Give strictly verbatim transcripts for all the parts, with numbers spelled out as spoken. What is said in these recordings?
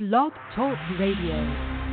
Blog Talk Radio.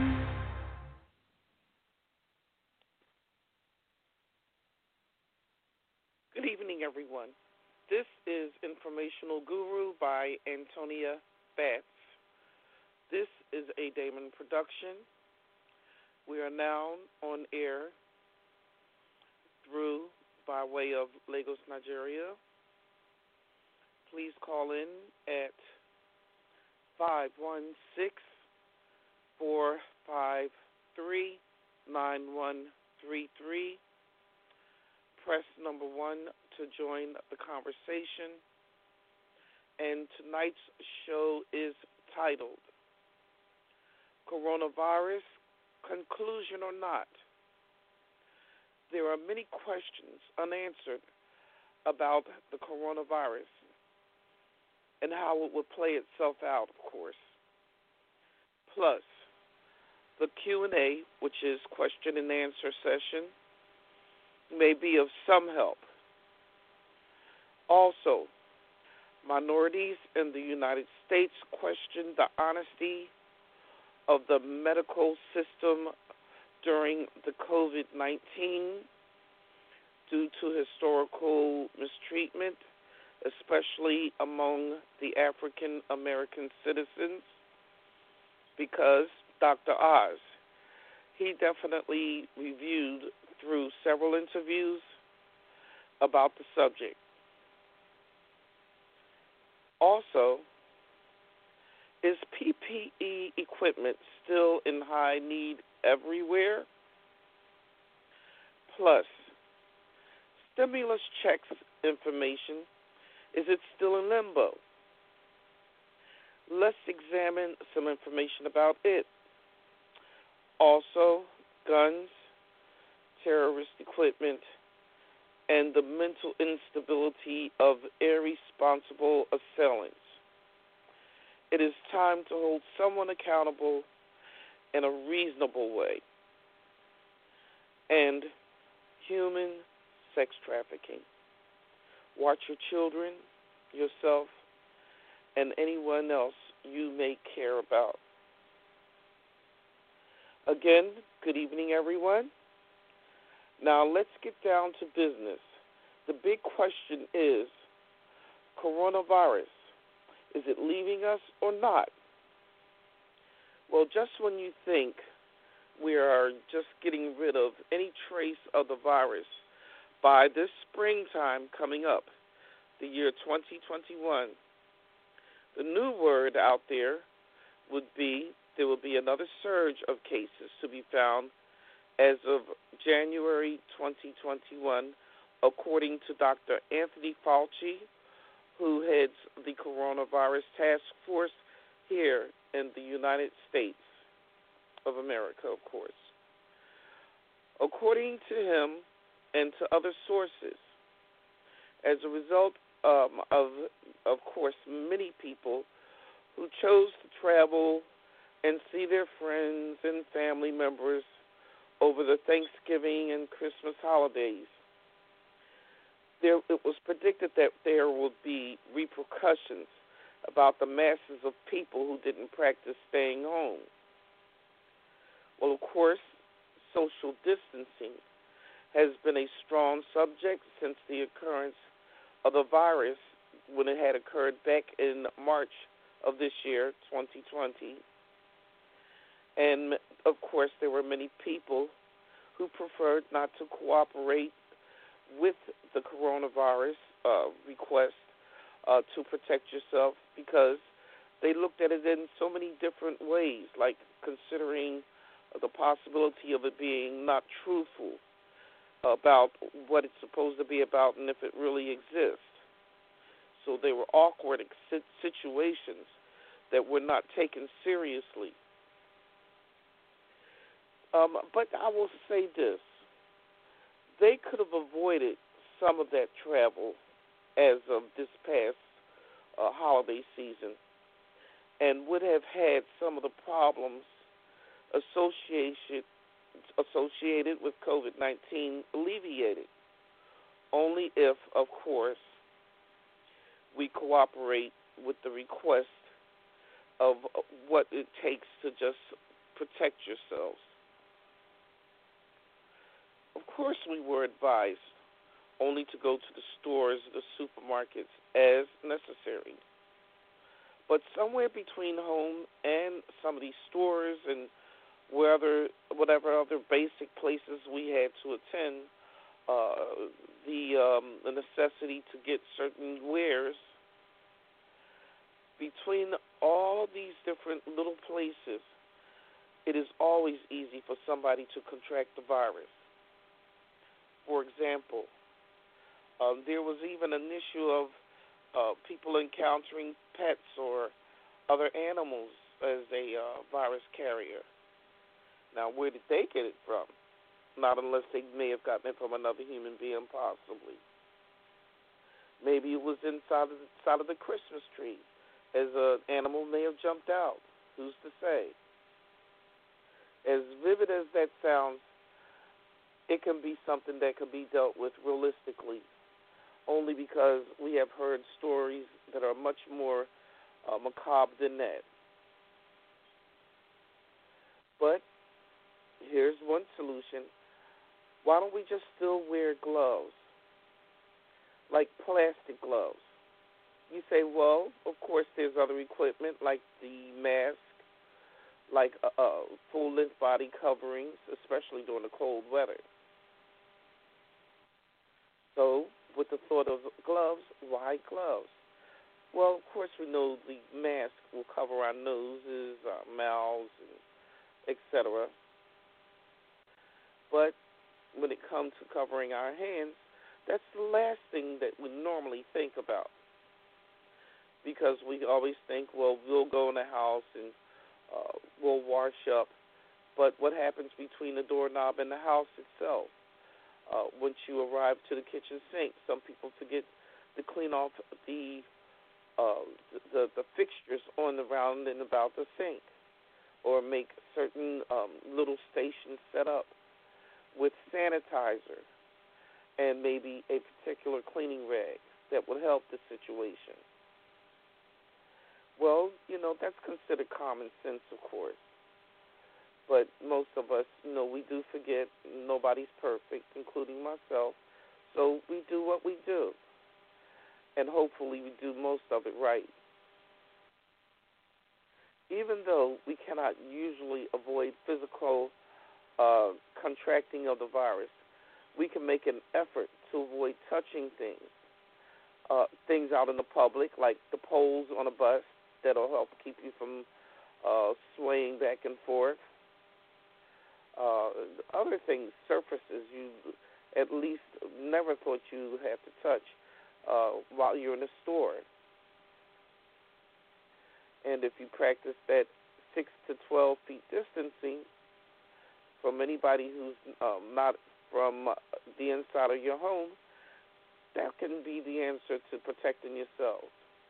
Good evening, everyone. This is Informational Guru by Antonia Batts. This is a Damon production. We are now on air through by way of Lagos, Nigeria. Please call in at five one six, four five three, nine one three three. Press number one to join the conversation. And tonight's show is titled Coronavirus, Conclusion or Not. There are many questions unanswered about the coronavirus and how it will play itself out, of course. Plus, the Q and A, which is question and answer session, may be of some help. Also, minorities in the United States question the honesty of the medical system during the covid nineteen due to historical mistreatment, especially among the African American citizens, because Doctor Oz, he definitely reviewed through several interviews about the subject. Also, is P P E equipment still in high need everywhere? Plus, stimulus checks information, is it still in limbo? Let's examine some information about it. Also, guns, terrorist equipment, and the mental instability of irresponsible assailants. It is time to hold someone accountable in a reasonable way. And human sex trafficking. Watch your children, yourself, and anyone else you may care about. Again, good evening, everyone. Now let's get down to business. The big question is, coronavirus, is it leaving us or not? Well, just when you think we are just getting rid of any trace of the virus, by this springtime coming up, the year twenty twenty-one, the new word out there would be there will be another surge of cases to be found as of January twenty twenty-one, according to Doctor Anthony Fauci, who heads the coronavirus task force here in the United States of America, of course. According to him and to other sources, as a result um, of, of course, many people who chose to travel and see their friends and family members over the Thanksgiving and Christmas holidays, there, it was predicted that there would be repercussions about the masses of people who didn't practice staying home. Well, of course, social distancing has been a strong subject since the occurrence of the virus when it had occurred back in March of this year, twenty twenty. And, of course, there were many people who preferred not to cooperate with the coronavirus uh, request uh, to protect yourself because they looked at it in so many different ways, like considering the possibility of it being not truthful about what it's supposed to be about and if it really exists. So they were awkward situations that were not taken seriously. Um, but I will say this. They could have avoided some of that travel as of this past uh, holiday season and would have had some of the problems associated associated with covid nineteen alleviated, only if, of course, we cooperate with the request of what it takes to just protect yourselves. Of course, we were advised only to go to the stores, the supermarkets, as necessary. But somewhere between home and some of these stores and wherever, whatever other basic places we had to attend, uh, the um, the necessity to get certain wares, between all these different little places, it is always easy for somebody to contract the virus. For example, um, there was even an issue of uh, people encountering pets or other animals as a uh, virus carrier. Now, where did they get it from? Not unless they may have gotten it from another human being, possibly. Maybe it was inside of the, inside of the Christmas tree, as an animal may have jumped out. Who's to say? As vivid as that sounds, it can be something that can be dealt with realistically, only because we have heard stories that are much more uh, macabre than that. But here's one solution. Why don't we just still wear gloves, like plastic gloves? You say, well, of course there's other equipment like the mask, like uh, uh, full-length body coverings, especially during the cold weather. So with the thought of gloves, why gloves? Well, of course we know the mask will cover our noses, our mouths, et cetera. But when it comes to covering our hands, that's the last thing that we normally think about. Because we always think, well, we'll go in the house and uh, we'll wash up. But what happens between the doorknob and the house itself? Uh, once you arrive to the kitchen sink, some people forget to clean off the uh, the, the fixtures on the round and about the sink, or make certain um, little stations set up with sanitizer and maybe a particular cleaning rag that would help the situation. Well, you know, that's considered common sense, of course. But most of us, you know, we do forget. Nobody's perfect, including myself. So we do what we do. And hopefully we do most of it right. Even though we cannot usually avoid physical uh, contracting of the virus, we can make an effort to avoid touching things. Uh, things out in the public, like the poles on a bus, that'll help keep you from uh, swaying back and forth. Uh, other things, surfaces you at least never thought you have to touch uh, while you're in a store. And if you practice that six to twelve feet distancing from anybody who's um, not from the inside of your home, that can be the answer to protecting yourself.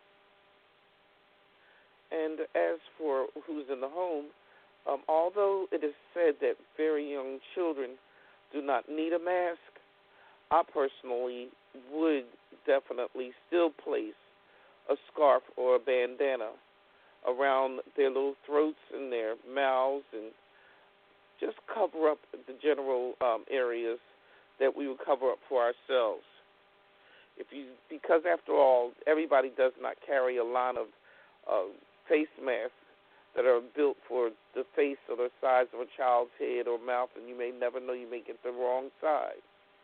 And as for who's in the home, um, although it is said that very young children do not need a mask, I personally would definitely still place a scarf or a bandana around their little throats and their mouths, and just cover up the general um, areas that we would cover up for ourselves. If you, because after all, everybody does not carry a line of uh, face masks that are built for the face or the size of a child's head or mouth, and you may never know, you may get the wrong side.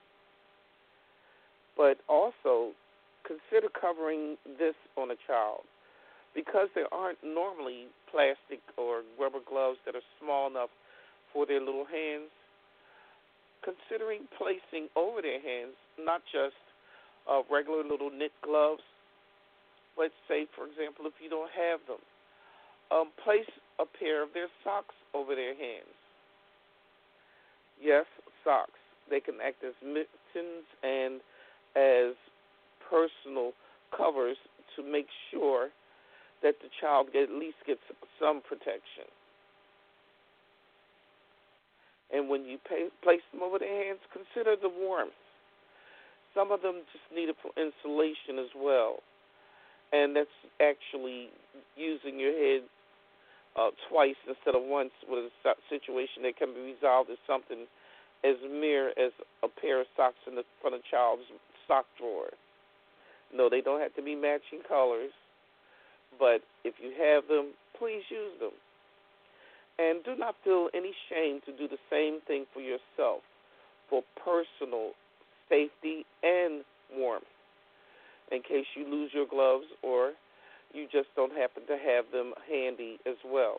But also, consider covering this on a child. Because there aren't normally plastic or rubber gloves that are small enough for their little hands, considering placing over their hands not just uh, regular little knit gloves, but say, for example, if you don't have them, um, place a pair of their socks over their hands. Yes, socks. They can act as mittens and as personal covers to make sure that the child get, at least gets some protection. And when you pay, place them over their hands, consider the warmth. Some of them just need insulation as well. And that's actually using your head uh, twice instead of once with a situation that can be resolved as something as mere as a pair of socks in the front of a child's sock drawer. No, they don't have to be matching colors, but if you have them, please use them. And do not feel any shame to do the same thing for yourself for personal safety and warmth in case you lose your gloves or you just don't happen to have them handy as well.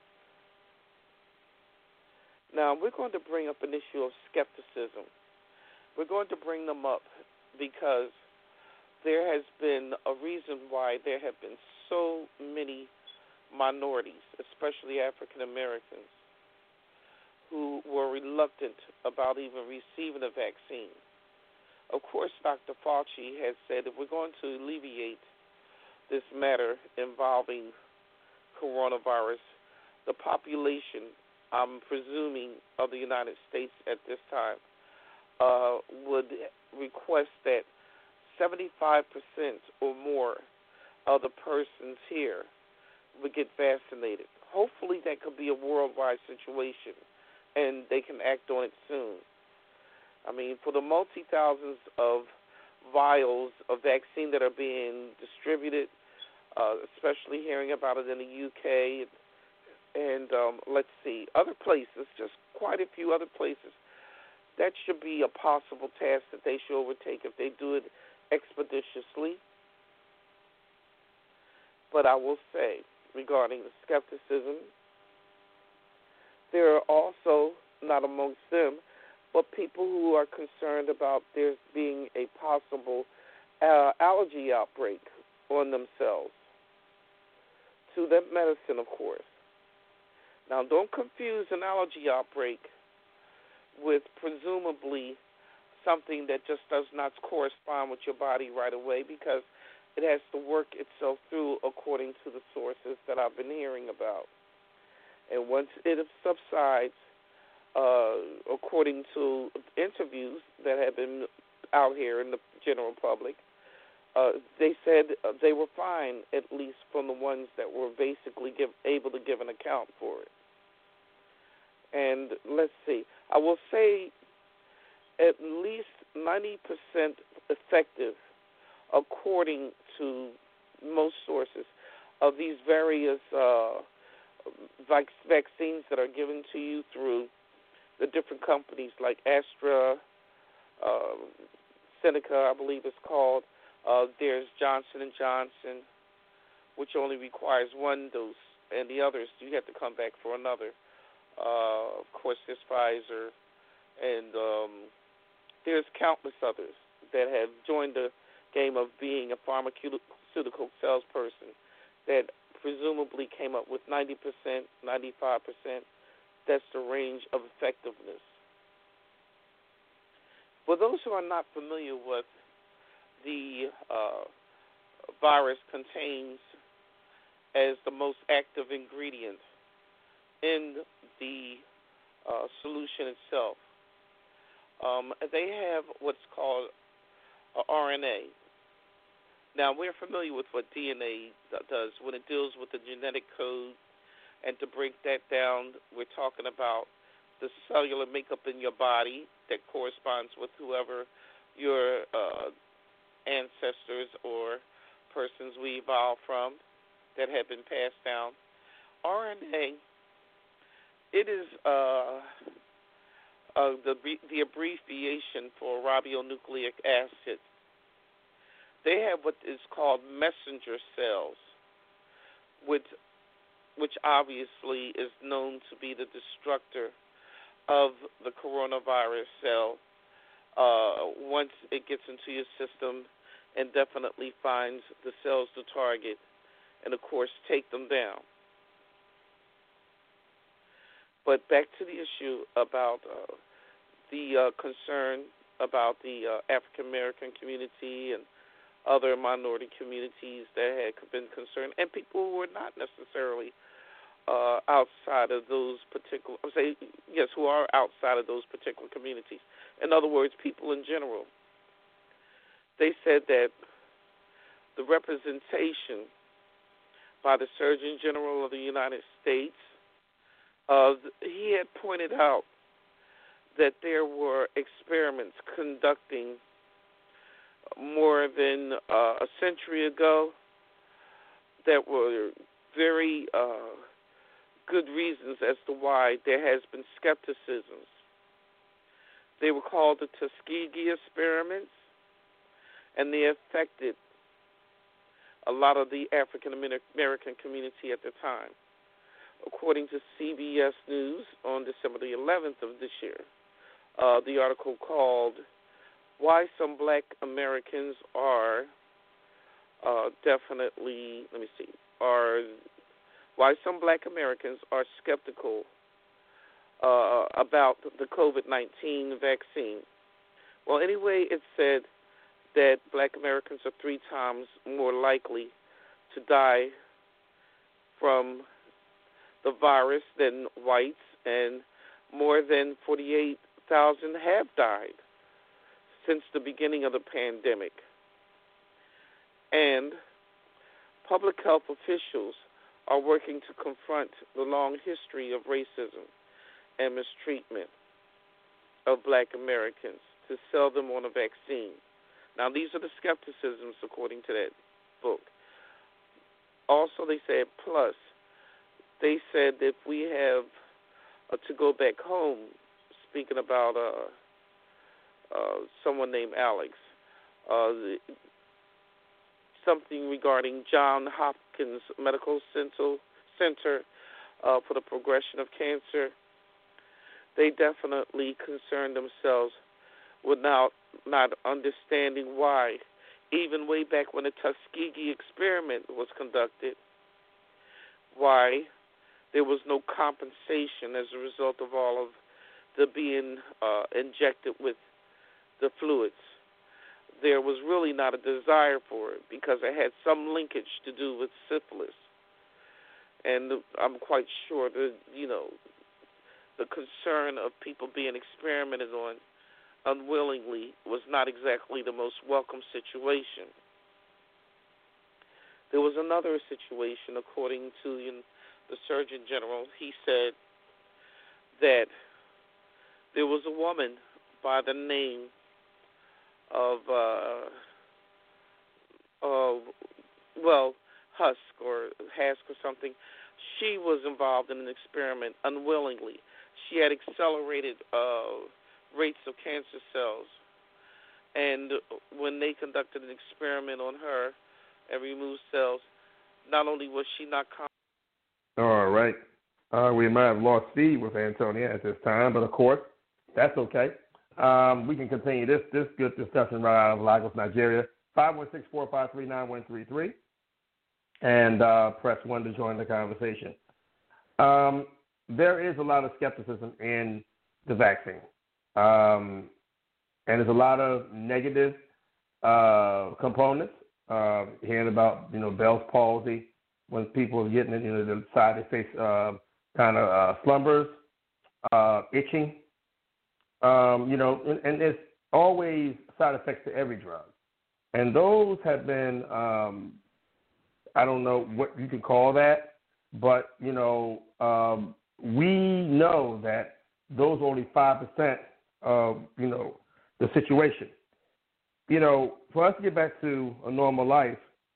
Now, we're going to bring up an issue of skepticism. We're going to bring them up because there has been a reason why there have been so many minorities, especially African Americans, who were reluctant about even receiving a vaccine. Of course, Doctor Fauci has said if we're going to alleviate this matter involving coronavirus, the population, I'm presuming, of the United States at this time, uh, would request that seventy-five percent or more of the persons here would get vaccinated. Hopefully that could be a worldwide situation, and they can act on it soon. I mean, for the multi-thousands of vials of vaccine that are being distributed, uh, especially hearing about it in the U K, and um, let's see, other places, just quite a few other places, that should be a possible task that they should overtake if they do it expeditiously. But I will say, regarding the skepticism, there are also, not amongst them, but people who are concerned about there being a possible uh, allergy outbreak on themselves. To that medicine, of course. Now, don't confuse an allergy outbreak with presumably something that just does not correspond with your body right away, because it has to work itself through according to the sources that I've been hearing about. And once it subsides, uh, according to interviews that have been out here in the general public, uh, they said uh, they were fine, at least from the ones that were basically give, able to give an account for it. And let's see, I will say at least ninety percent effective, according to most sources, of these various uh, vac- vaccines that are given to you through the different companies like Astra, uh, Seneca, I believe it's called. Uh, there's Johnson and Johnson, which only requires one dose, and the others, you have to come back for another. Uh, of course, there's Pfizer, and um, there's countless others that have joined the game of being a pharmaceutical salesperson that presumably came up with ninety percent, ninety-five percent. That's the range of effectiveness. For those who are not familiar with the uh, virus contains as the most active ingredient in the uh, solution itself, um, they have what's called uh, R N A. Now, we're familiar with what D N A does when it deals with the genetic code, and to break that down, we're talking about the cellular makeup in your body that corresponds with whoever your uh, ancestors or persons we evolved from that have been passed down. R N A, it is uh, uh, the, the abbreviation for ribonucleic acid. They have what is called messenger cells, which, which obviously is known to be the destructor of the coronavirus cell. Uh, once it gets into your system and definitely finds the cells to target and, of course, take them down. But back to the issue about uh, the uh, concern about the uh, African-American community and other minority communities that had been concerned, and people who were not necessarily uh, outside of those particular, I would say, yes, who are outside of those particular communities. In other words, people in general. They said that the representation by the Surgeon General of the United States. Uh, he had pointed out that there were experiments conducting more than uh, a century ago that were very uh, good reasons as to why there has been skepticisms. They were called the Tuskegee experiments, and they affected a lot of the African American community at the time. According to C B S News on December the eleventh of this year, uh, the article called "Why Some Black Americans Are uh, Definitely," let me see, are why some Black Americans are skeptical uh, about the COVID nineteen vaccine. Well, anyway, it said that Black Americans are three times more likely to die from the virus than whites, and more than forty-eight thousand have died since the beginning of the pandemic. And public health officials are working to confront the long history of racism and mistreatment of Black Americans to sell them on a vaccine. Now, these are the skepticisms according to that book. Also, they said, plus, they said that if we have uh, to go back home, speaking about uh, uh, someone named Alex, uh, something regarding Johns Hopkins Medical Center uh, for the progression of cancer, they definitely concern themselves with not, not understanding why, even way back when the Tuskegee experiment was conducted, why there was no compensation as a result of all of the being uh, injected with the fluids. There was really not a desire for it because it had some linkage to do with syphilis. And I'm quite sure that, you know, the concern of people being experimented on unwillingly was not exactly the most welcome situation. There was another situation, according to you know, the Surgeon General. He said that there was a woman by the name of, uh, uh, well, Husk or Hask or something. She was involved in an experiment unwillingly. She had accelerated uh, rates of cancer cells. And when they conducted an experiment on her and removed cells, not only was she not con- All right. Uh, we might have lost feed with Antonia at this time, but of course, that's okay. Um, we can continue this this good discussion right out of Lagos, Nigeria. five one six, four five three, nine one three three. And uh, press one to join the conversation. Um, there is a lot of skepticism in the vaccine. Um, and there's a lot of negative uh, components. Uh, hearing about, you know, Bell's palsy, when people are getting it, you know, the side they face uh, kind of uh, slumbers, uh, itching, um, you know, and, and there's always side effects to every drug. And those have been, um, I don't know what you can call that, but, you know, um, we know that those are only five percent of, you know, the situation. You know, for us to get back to a normal life,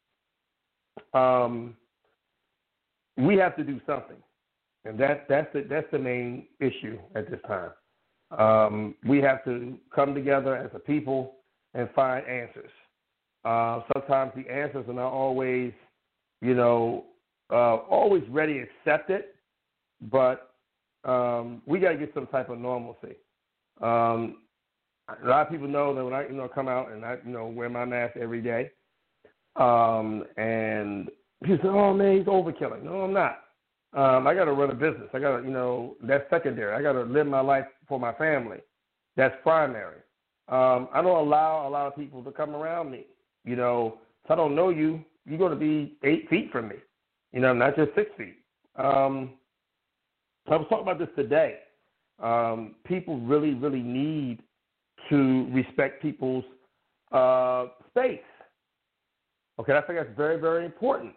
um, we have to do something. And that, that's, the, that's the main issue at this time. Um, we have to come together as a people and find answers. Uh, sometimes the answers are not always, you know, uh, always ready accepted, but um, we got to get some type of normalcy. Um, a lot of people know that when I, you know, come out and I, you know, wear my mask every day, um, and people say, "Oh man, he's overkilling." No, I'm not. Um, I got to run a business. I got to, you know, that's secondary. I got to live my life for my family. That's primary. Um, I don't allow a lot of people to come around me. You know, if I don't know you, you're going to be eight feet from me. You know, not just six feet. Um, I was talking about this today. Um, people really, really need to respect people's uh, space. Okay, I think that's very, very important.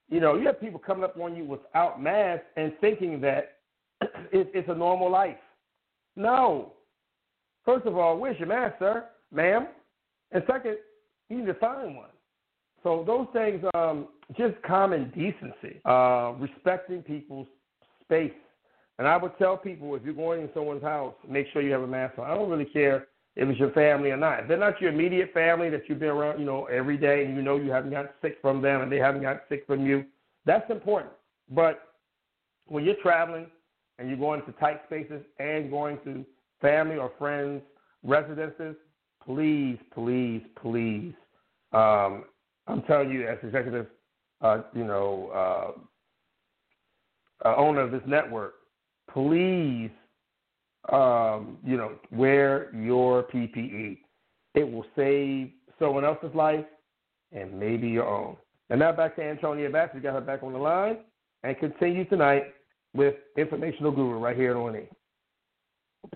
You know, you have people coming up on you without masks and thinking that it, it's a normal life. No. First of all, where's your mask, sir, ma'am? And second, you need to find one. So those things, um, just common decency, uh, respecting people's space. And I would tell people, if you're going in someone's house, make sure you have a mask on. I don't really care if it's your family or not. If they're not your immediate family that you've been around, you know, every day, and you know you haven't gotten sick from them and they haven't gotten sick from you, that's important. But when you're traveling and you're going to tight spaces and going to family or friends' residences, please, please, please, um, I'm telling you, as executive, uh, you know, uh, uh, owner of this network, please, um, you know, wear your P P E. It will save someone else's life and maybe your own. And now back to Antonia Bass. We got her back on the line and continue tonight with Informational Guru right here at O N E.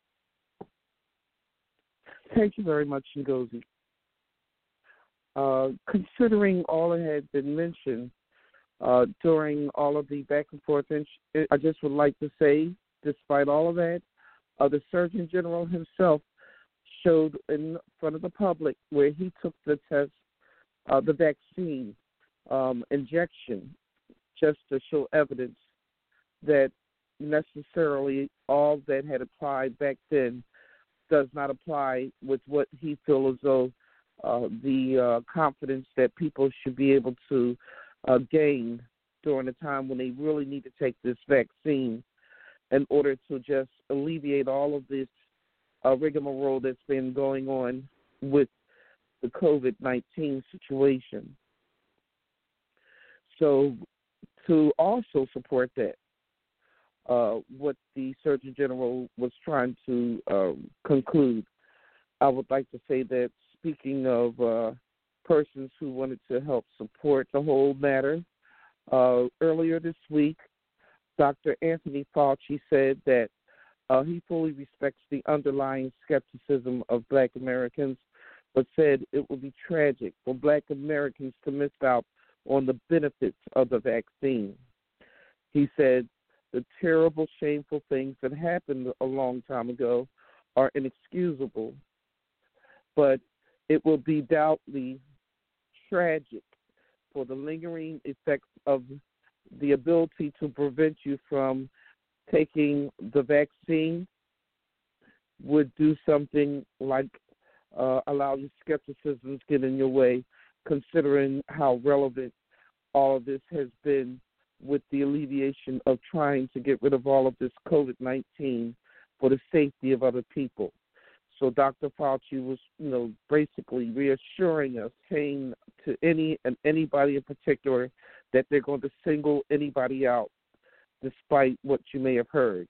Thank you very much, Ngozi. Uh, considering all that had been mentioned uh, during all of the back and forth, I just would like to say, despite all of that, uh, the Surgeon General himself showed in front of the public where he took the test, uh, the vaccine um, injection, just to show evidence that necessarily all that had applied back then does not apply with what he feels as though uh, the uh, confidence that people should be able to uh, gain during a time when they really need to take this vaccine in order to just alleviate all of this uh, rigmarole that's been going on with the COVID nineteen situation. So to also support that, uh, what the Surgeon General was trying to um, conclude, I would like to say that speaking of uh, persons who wanted to help support the whole matter, uh, earlier this week, Doctor Anthony Fauci said that uh, he fully respects the underlying skepticism of Black Americans, but said it would be tragic for Black Americans to miss out on the benefits of the vaccine. He said the terrible, shameful things that happened a long time ago are inexcusable, but it will be doubtfully tragic for the lingering effects of the ability to prevent you from taking the vaccine would do something like uh, allow your skepticism to get in your way, considering how relevant all of this has been with the alleviation of trying to get rid of all of this COVID nineteen for the safety of other people. So Doctor Fauci was, you know, basically reassuring us, saying to any and anybody in particular that they're going to single anybody out, despite what you may have heard.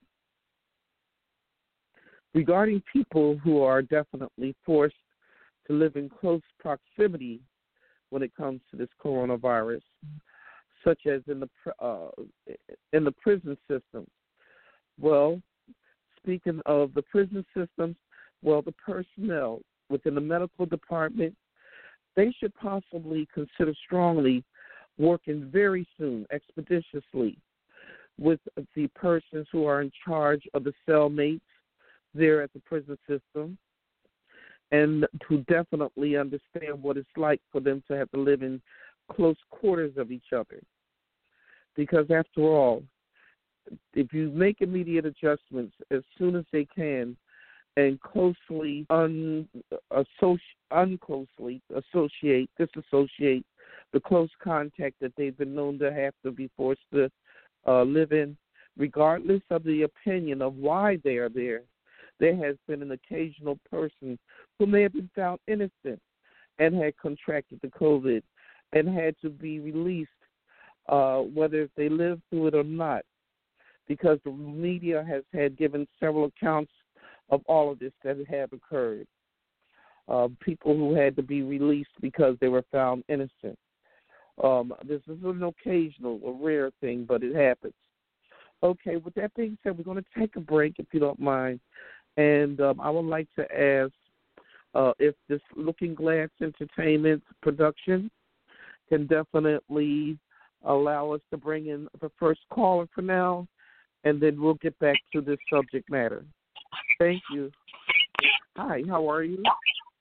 Regarding people who are definitely forced to live in close proximity when it comes to this coronavirus, such as in the uh, in the prison systems. Well, speaking of the prison systems, well, the personnel within the medical department, they should possibly consider strongly working very soon, expeditiously, with the persons who are in charge of the cellmates there at the prison system, and to definitely understand what it's like for them to have to live in close quarters of each other. Because after all, if you make immediate adjustments as soon as they can and closely un, associ, unclosely associate, disassociate the close contact that they've been known to have to be forced to uh, live in, regardless of the opinion of why they are there, there has been an occasional person who may have been found innocent and had contracted the COVID and had to be released, uh, whether they lived through it or not, because the media has had given several accounts of all of this that have occurred. Uh, people who had to be released because they were found innocent. Um, this is an occasional, a rare thing, but it happens. Okay, with that being said, we're going to take a break, if you don't mind. And um, I would like to ask uh, if this Looking Glass Entertainment production can definitely allow us to bring in the first caller for now, and then we'll get back to this subject matter. Thank you. Hi, how are you?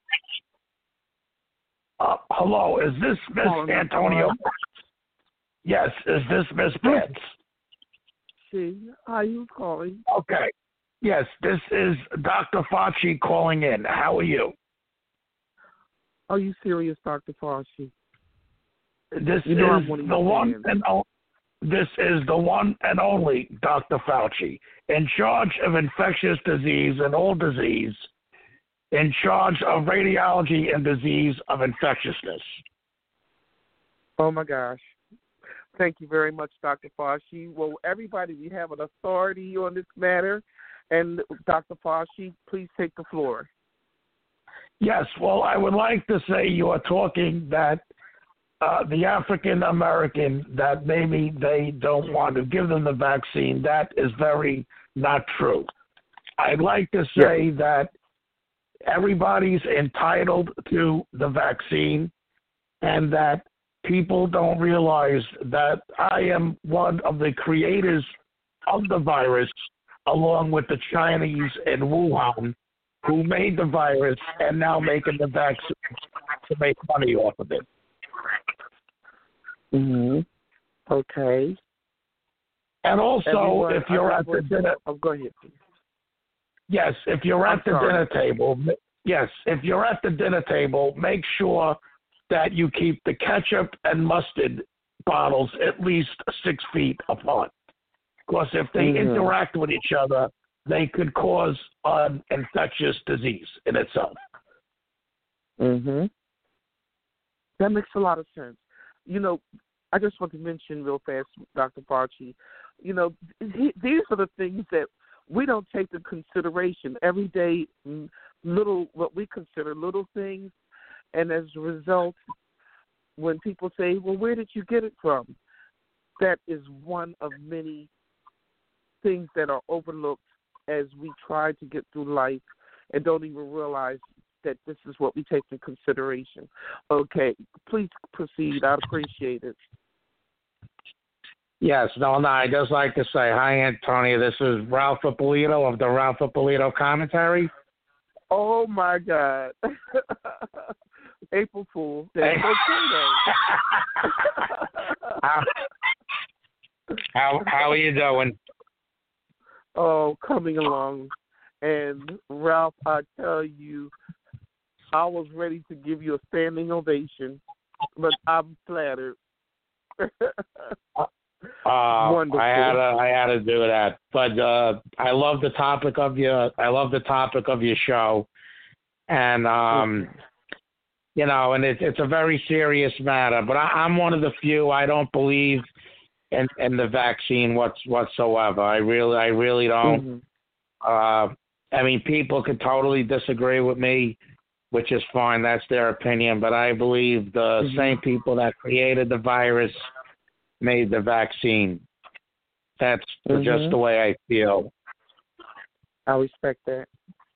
Uh, hello, is this Miss Calling Antonio? Yes, is this Miss Pence? She. Hi, who's calling? Okay. Yes, this is Doctor Fauci calling in. How are you? Are you serious, Doctor Fauci? This You know is I'm one of the your one fans. and o- this is the one and only Doctor Fauci, in charge of infectious disease and all disease, in charge of radiology and disease of infectiousness. Oh, my gosh. Thank you very much, Doctor Fauci. Well, everybody, we have an authority on this matter. And Doctor Fauci, please take the floor. Yes, well, I would like to say you are talking that uh, the African American, that maybe they don't want to give them the vaccine. That is very not true. I'd like to say yes. that everybody's entitled to the vaccine, and that people don't realize that I am one of the creators of the virus, along with the Chinese in Wuhan, who made the virus and now making the vaccine to make money off of it. Mm-hmm. Okay. And also, Everyone, if you're at the dinner, oh, go ahead, please. Yes, if you're I'm at the sorry. dinner table, yes, if you're at the dinner table, make sure that you keep the ketchup and mustard bottles at least six feet apart. Because if they mm-hmm. interact with each other, they could cause an infectious disease in itself. Mm-hmm. That makes a lot of sense. You know, I just want to mention real fast, Doctor Fauci, you know, th- these are the things that we don't take into consideration. Everyday little, what we consider little things, and as a result, when people say, well, where did you get it from? That is one of many things that are overlooked as we try to get through life and don't even realize that this is what we take into consideration. Okay, please proceed. I'd appreciate it. Yes, no, no, I'd just like to say, hi, Antonio. This is Ralph Ippolito of the Ralph Ippolito Commentary. Oh, my God. April Fool. That's Hey. okay, how, how, how are you doing? Oh, coming along. And, Ralph, I tell you, I was ready to give you a standing ovation, but I'm flattered. Uh, Wonderful. I had to, I had to do that, but uh, I love the topic of your, I love the topic of your show, and um, you know, and it's it's a very serious matter. But I, I'm one of the few. I don't believe in, in the vaccine what's, whatsoever. I really, I really don't. Mm-hmm. Uh, I mean, people could totally disagree with me, which is fine. That's their opinion. But I believe the mm-hmm. same people that created the virus made the vaccine. That's mm-hmm. just the way I feel. I respect that.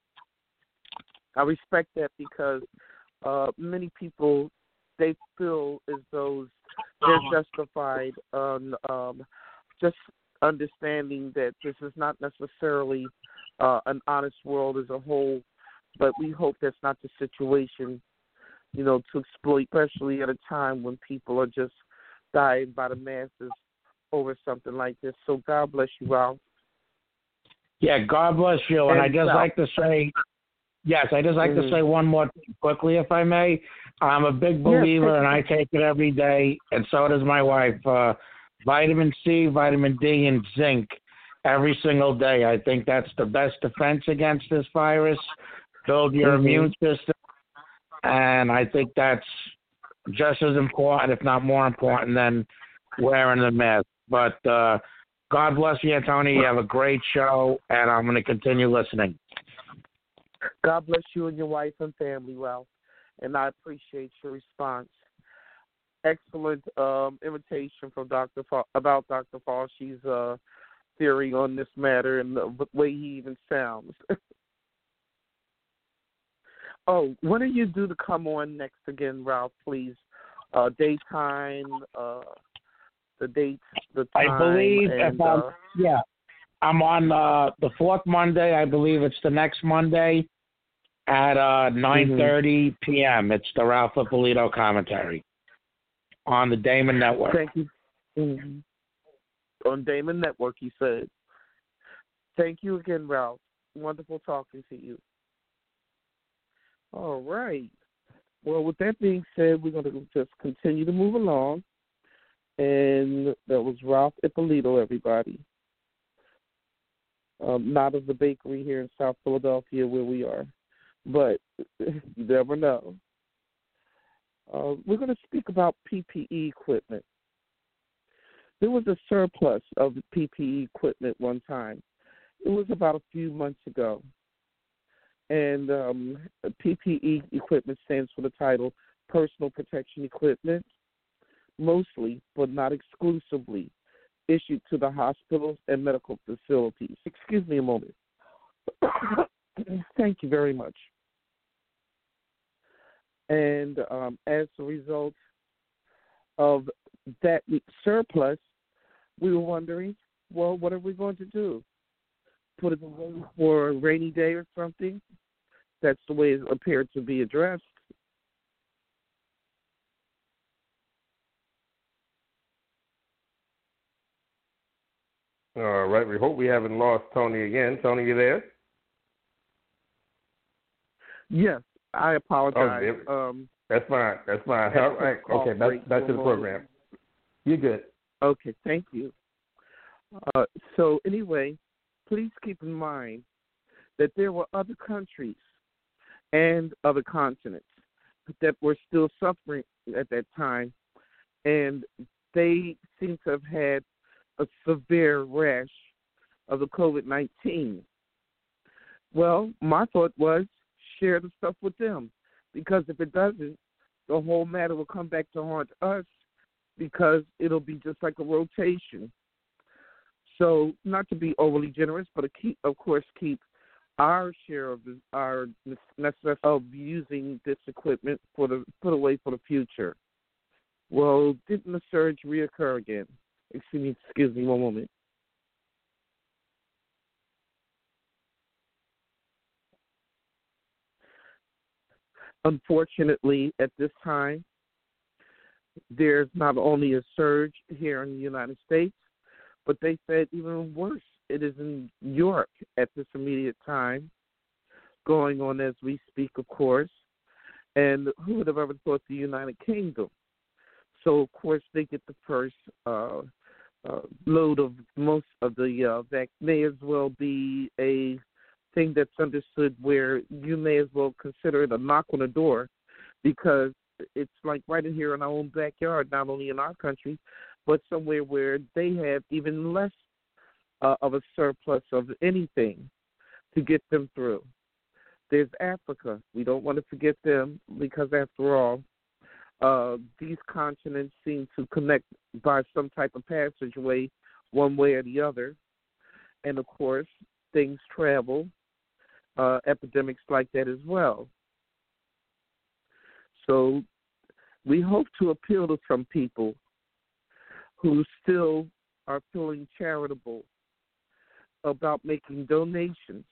I respect that because uh, many people, they feel as though they're justified on um, just understanding that this is not necessarily uh, an honest world as a whole, but we hope that's not the situation, you know, to exploit, especially at a time when people are just dying by the masses over something like this. So God bless you, Ralph. Yeah, God bless you. And, and I just Ralph. like to say, yes, I just like mm-hmm. to say one more thing quickly, if I may. I'm a big believer, yes, and I take it every day, and so does my wife. Uh, vitamin C, vitamin D, and zinc every single day. I think that's the best defense against this virus. Build your mm-hmm. immune system, and I think that's just as important, if not more important, than wearing the mask. But uh, God bless you, Antonio. You have a great show, and I'm going to continue listening. God bless you and your wife and family, Ralph, and I appreciate your response. Excellent um, invitation from Doctor Fa- about Doctor Fauci's uh, theory on this matter and the way he even sounds. Oh, when are you due to come on next again, Ralph, please? Uh, daytime, uh, the date, the time. I believe and, if I'm, uh, yeah, I'm on uh, the fourth Monday. I believe it's the next Monday at uh, nine thirty mm-hmm. p.m. It's the Ralph Ippolito commentary on the Damon Network. Thank you. Mm-hmm. On Damon Network, you said. Thank you again, Ralph. Wonderful talking to you. All right. Well, with that being said, we're going to just continue to move along. And that was Ralph Ippolito, everybody. Um, not of the bakery here in South Philadelphia where we are. But you never know. Uh, we're going to speak about P P E equipment. There was a surplus of P P E equipment one time. It was about a few months ago. And um, P P E equipment stands for the title Personal Protection Equipment, mostly, but not exclusively, issued to the hospitals and medical facilities. Excuse me a moment. Thank you very much. And um, as a result of that surplus, we were wondering, well, what are we going to do? Put it away for a rainy day or something? That's the way it appeared to be addressed. All right. We hope we haven't lost Tony again. Tony, you there? Yes. I apologize. Oh, um, that's fine. That's fine. All right. Okay. Back, back to the program. You're good. Okay. Thank you. Uh, so anyway, please keep in mind that there were other countries and other continents that were still suffering at that time, and they seem to have had a severe rash of the COVID nineteen. Well, my thought was share the stuff with them, because if it doesn't, the whole matter will come back to haunt us, because it'll be just like a rotation. So not to be overly generous, but to keep, of course, keep our share of the, our necessity of using this equipment for the put away for the future. Well, didn't the surge reoccur again? Excuse me, excuse me one moment. Unfortunately, at this time, there's not only a surge here in the United States, but they said even worse, it is in Europe at this immediate time, going on as we speak, of course. And who would have ever thought the United Kingdom? So, of course, they get the first uh, uh, load of most of the uh, vaccine. May as well be a thing that's understood where you may as well consider it a knock on the door, because it's like right in here in our own backyard, not only in our country, but somewhere where they have even less uh, of a surplus of anything to get them through. There's Africa. We don't want to forget them, because after all, uh, these continents seem to connect by some type of passageway, one way or the other. And, of course, things travel, uh, epidemics like that as well. So we hope to appeal to some people who still are feeling charitable about making donations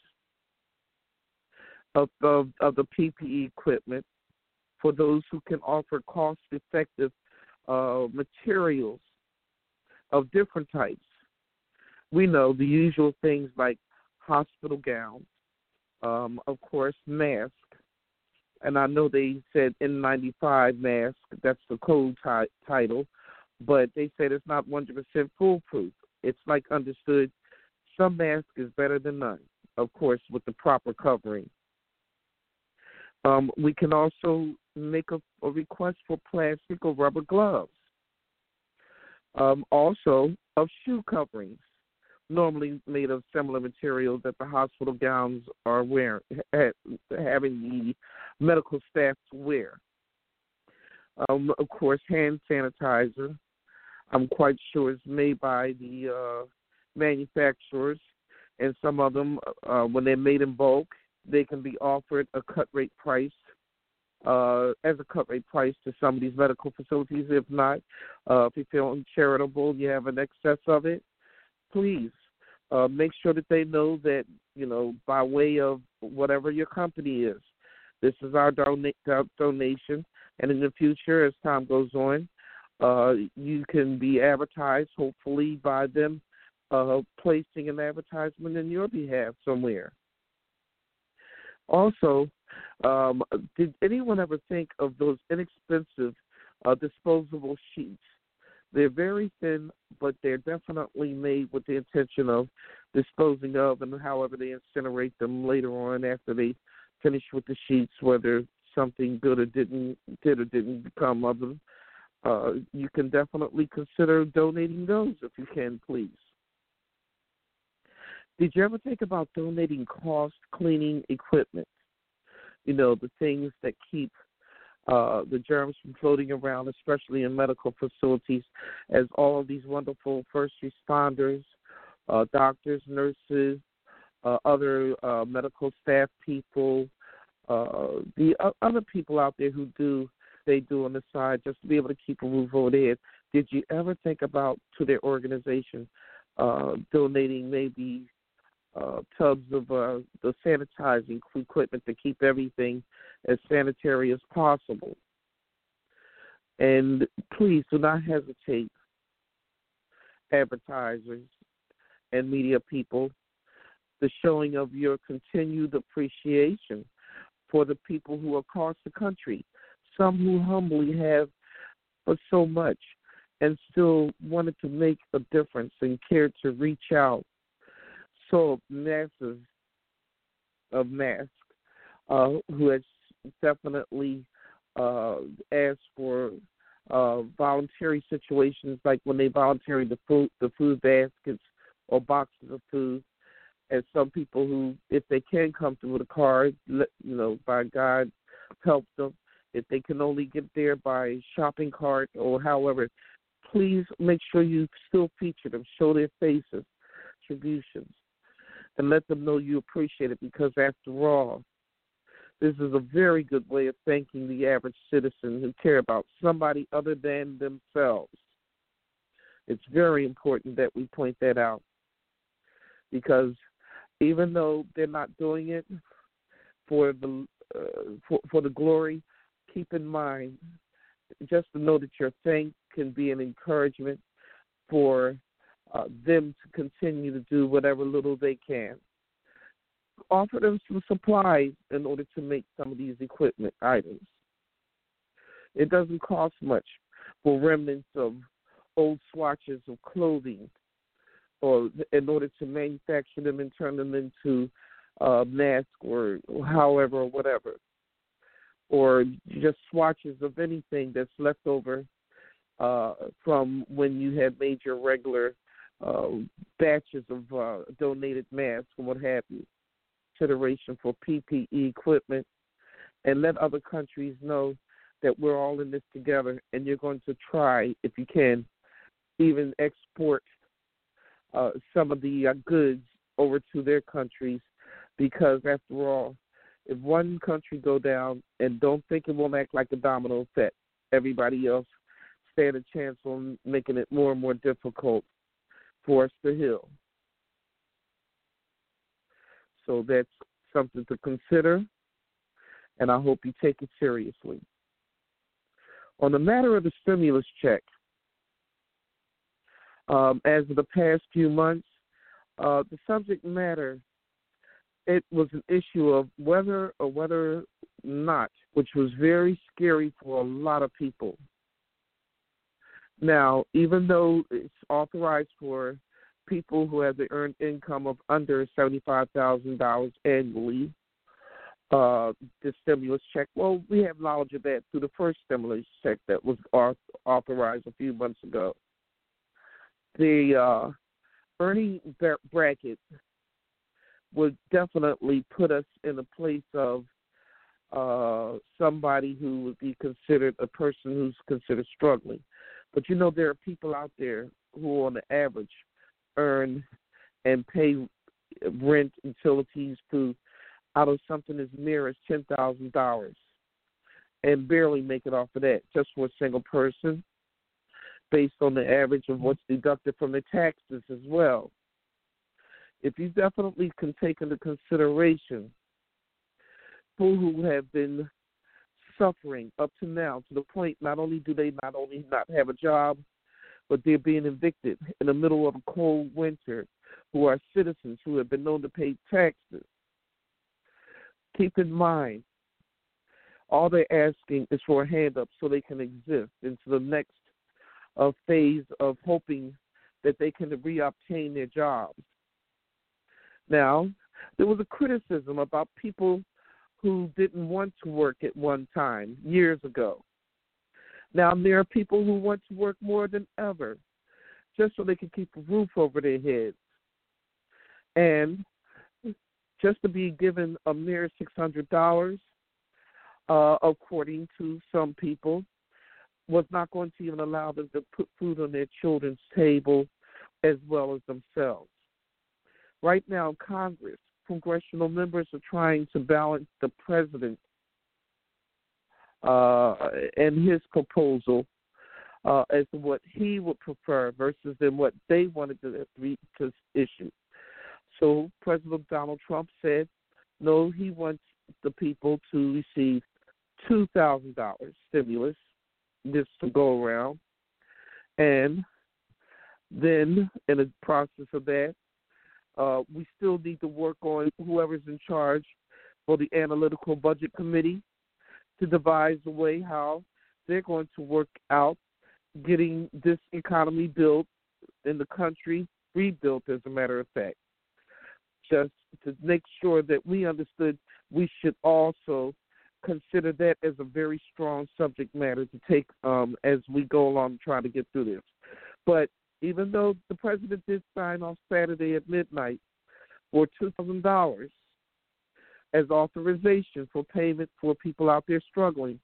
of, of, of the P P E equipment for those who can offer cost-effective uh, materials of different types. We know the usual things like hospital gowns, um, of course, masks, and I know they said N ninety-five mask, that's the code t- title, but they said it's not one hundred percent foolproof. It's like understood, some mask is better than none, of course, with the proper covering. Um, we can also make a, a request for plastic or rubber gloves. Um, also, of shoe coverings, normally made of similar material that the hospital gowns are wearing, having the medical staff to wear. Um, of course, hand sanitizer, I'm quite sure is made by the uh, manufacturers, and some of them, uh, when they're made in bulk, they can be offered a cut rate price uh, as a cut rate price to some of these medical facilities. If not, uh, if you feel uncharitable, you have an excess of it, please uh, make sure that they know that, you know, by way of whatever your company is, this is our dona- donation. And in the future, as time goes on, uh, you can be advertised, hopefully, by them uh, placing an advertisement in your behalf somewhere. Also, um, did anyone ever think of those inexpensive uh, disposable sheets? They're very thin, but they're definitely made with the intention of disposing of, and however they incinerate them later on after they finish with the sheets, whether something good or didn't did or didn't become of them. Uh, you can definitely consider donating those if you can, please. Did you ever think about donating cost cleaning equipment? You know, the things that keep uh, the germs from floating around, especially in medical facilities, as all of these wonderful first responders, uh, doctors, nurses, uh, other uh, medical staff people, uh, the uh, other people out there who do, they do on the side just to be able to keep a roof over their head. Did you ever think about, to their organization, uh, donating maybe Uh, tubs of uh, the sanitizing equipment to keep everything as sanitary as possible? And please do not hesitate, advertisers and media people, the showing of your continued appreciation for the people who are across the country, some who humbly have for so much and still wanted to make a difference and cared to reach out. So masses of masks uh, who has definitely uh, asked for uh, voluntary situations, like when they volunteer the food, the food baskets or boxes of food, and some people who, if they can come through with a card, you know, by God, help them. If they can only get there by shopping cart or however, please make sure you still feature them, show their faces, contributions, and let them know you appreciate it, because after all, this is a very good way of thanking the average citizen who care about somebody other than themselves. It's very important that we point that out, because even though they're not doing it for the uh, for, for the glory, keep in mind, just to know that your thanks can be an encouragement for Uh, them to continue to do whatever little they can. Offer them some supplies in order to make some of these equipment items. It doesn't cost much for remnants of old swatches of clothing, or in order to manufacture them and turn them into a mask or however or whatever, or just swatches of anything that's left over uh, from when you had made your regular Uh, batches of uh, donated masks and what have you, consideration for P P E equipment, and let other countries know that we're all in this together, and you're going to try, if you can, even export uh, some of the uh, goods over to their countries, because after all, if one country go down, and don't think it won't act like a domino effect, everybody else stand a chance on making it more and more difficult for us to heal. So that's something to consider, and I hope you take it seriously. On the matter of the stimulus check, um, as of the past few months, uh, the subject matter, it was an issue of whether or whether not, which was very scary for a lot of people. Now, even though it's authorized for people who have the earned income of under seventy-five thousand dollars annually, uh, the stimulus check, well, we have knowledge of that through the first stimulus check that was authorized a few months ago. The uh, earning bracket would definitely put us in a place of uh, somebody who would be considered a person who's considered struggling. But, you know, there are people out there who, on the average, earn and pay rent, utilities, food out of something as mere as ten thousand dollars. and barely make it off of that, just for a single person, based on the average of what's deducted from the taxes as well. If you definitely can take into consideration people who have been suffering up to now, to the point not only do they not only not have a job, but they're being evicted in the middle of a cold winter, who are citizens who have been known to pay taxes. Keep in mind, all they're asking is for a hand up so they can exist into the next uh, phase of hoping that they can reobtain their jobs. Now, there was a criticism about people who didn't want to work at one time years ago. Now there are people who want to work more than ever just so they can keep a roof over their heads. And just to be given a mere six hundred dollars, uh, according to some people, was not going to even allow them to put food on their children's table as well as themselves. Right now, Congress, congressional members are trying to balance the president uh, and his proposal uh, as to what he would prefer versus than what they wanted to, to issue. So President Donald Trump said, no, he wants the people to receive two thousand dollars stimulus, this to go around. And then in the process of that, uh, we still need to work on whoever's in charge for the Analytical Budget Committee to devise a way how they're going to work out getting this economy built in the country, rebuilt as a matter of fact. Just to make sure that we understood, we should also consider that as a very strong subject matter to take um, as we go along trying to get through this. But even though the president did sign off Saturday at midnight for two thousand dollars as authorization for payment for people out there struggling,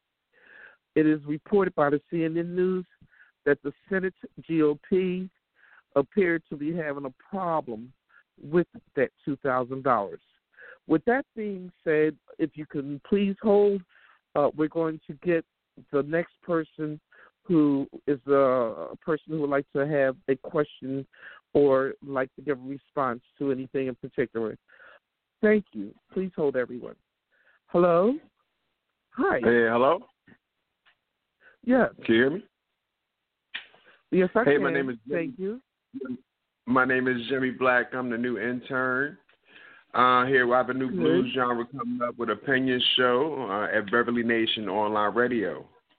it is reported by the C N N News that the Senate G O P appeared to be having a problem with that two thousand dollars. With that being said, if you can please hold, uh, we're going to get the next person who is a person who would like to have a question or like to give a response to anything in particular. Thank you. Please hold, everyone. Hello? Hi. Hey, hello? Yes. Can you hear me? Yes, I hey, can. my name is Jimmy. Thank you. My name is Jimmy Black. I'm the new intern. Uh, here we have a new Good. blues genre coming up with Opinion Show uh, at Beverly Nation Online Radio.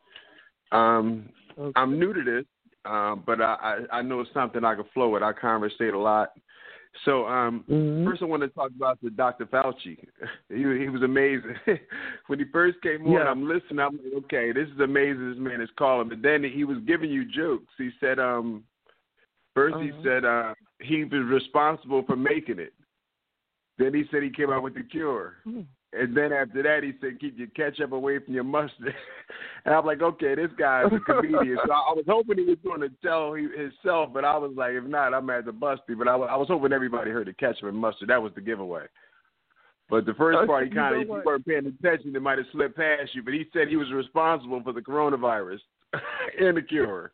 Um, okay. I'm new to this, uh, but I, I, I know it's something I can flow with. I conversate a lot. So um, mm-hmm. first I want to talk about the Doctor Fauci. he, he was amazing. When he first came on, yeah. I'm listening. I'm like, okay, this is amazing. This man is calling. But then he was giving you jokes. He said, um, first uh-huh. he said uh, he was responsible for making it. Then he said he came out with the cure. Mm-hmm. And then after that, he said, keep your ketchup away from your mustard. And I'm like, okay, this guy's a comedian. So I was hoping he was going to tell himself, but I was like, if not, I'm at the busty. But I was hoping everybody heard the ketchup and mustard. That was the giveaway. But the first part, he kind of, if you weren't paying attention, it might have slipped past you. But he said he was responsible for the coronavirus and the cure.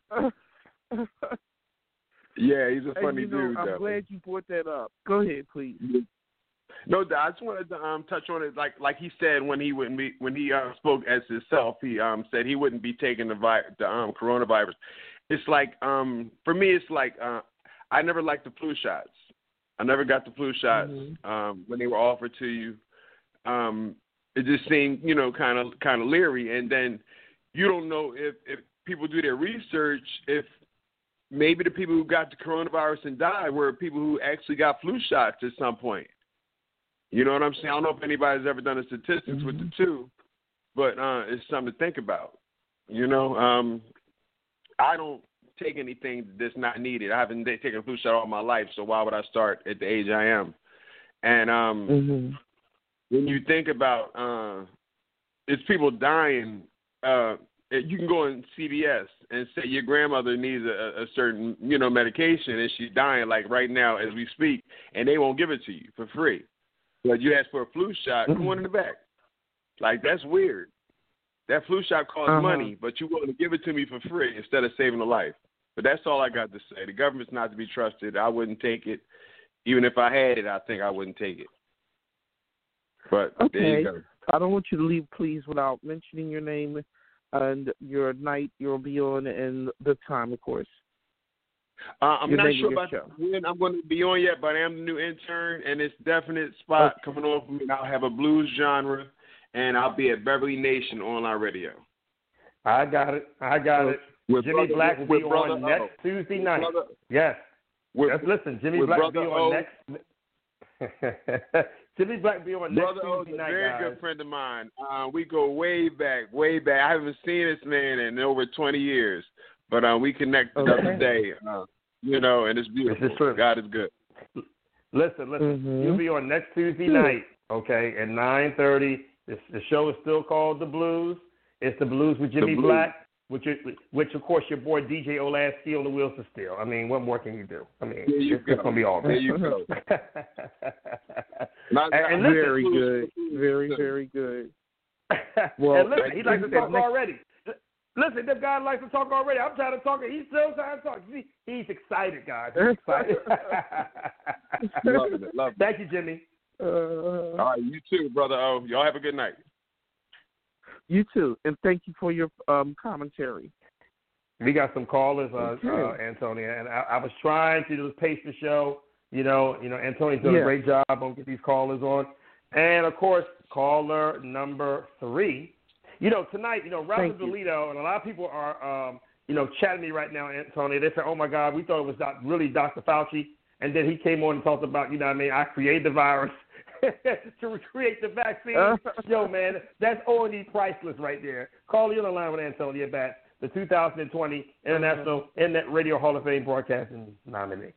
Yeah, he's a funny and, you know, dude, I'm though. glad you brought that up. Go ahead, please. No, I just wanted to um, touch on it, like like he said when he wouldn't be when he uh, spoke as himself. He um, said he wouldn't be taking the vi- the um, coronavirus. It's like um, for me, it's like uh, I never liked the flu shots. I never got the flu shots mm-hmm. um, when they were offered to you. Um, it just seemed, you know, kind of kind of leery. And then you don't know if, if people do their research if maybe the people who got the coronavirus and died were people who actually got flu shots at some point. You know what I'm saying? I don't know if anybody's ever done the statistics mm-hmm. with the two, but uh, it's something to think about. You know, um, I don't take anything that's not needed. I haven't taken a flu shot all my life, so why would I start at the age I am? And um, mm-hmm. when you think about uh, it's people dying, uh, you can go in C V S and say your grandmother needs a, a certain, you know, medication, and she's dying like right now as we speak, and they won't give it to you for free. But you ask for a flu shot, come on in the back. Like, that's weird. That flu shot costs Uh-huh. money, but you willing to give it to me for free instead of saving a life. But that's all I got to say. The government's not to be trusted. I wouldn't take it. Even if I had it, I think I wouldn't take it. But Okay. there you go. I don't want you to leave, please, without mentioning your name and your night you'll be on and the time, of course. Uh, I'm Your not name of sure your about show. when I'm going to be on yet, but I am the new intern, and it's definite spot Okay. coming on for me. I'll have a blues genre, and I'll be at Beverly Nation Online Radio. I got it. I got it. With Jimmy brother, Black will with be brother on O. next Tuesday With night. brother- Yes. With, Just listen, Jimmy with Black will be brother on O. next. Jimmy Black will be on Brother next O's Tuesday a night, very guys. good friend of mine. Uh, we go way back, way back. I haven't seen this man in over twenty years, but uh, we connected the Okay. other day. Uh, you know, and it's beautiful. This is true. God is good. Listen, listen. Mhm. You'll be on next Tuesday Good. night, okay, at nine thirty. The, the show is still called The Blues. It's The Blues with Jimmy Blues. Black, which, is, which of course, your boy D J Olaz Steele the wheels to steal. I mean, what more can you do? I mean, There you it's, it's go. going to be all There right. you go. and, and listen, Very good. Very, very good. Well, and listen, he likes to talk next- already. Listen, this guy likes to talk already. I'm trying to talk. He's still trying to talk. He, he's excited, guys. He's excited. Love it. Love it. Thank you, Jimmy. Uh, All right, you too, Brother O. Y'all have a good night. you too, and thank you for your um, commentary. We got some callers, uh, Okay. uh, Antonia, and I, I was trying to just pace the show. You know, you know, Antonia's doing Yeah. a great job on get these callers on, and of course, caller number three. You know, tonight, you know, Ralph Thank you. Toledo, and a lot of people are, um, you know, chatting me right now, Antonia. They say, "Oh my God, we thought it was doc- really Doctor Fauci," and then he came on and talked about, you know, what I mean, I created the virus to recreate the vaccine. Yo, man, that's O and E priceless right there. Call you on the line with Antonia Batts, the two thousand twenty International Internet Radio Hall of Fame Broadcasting nominee.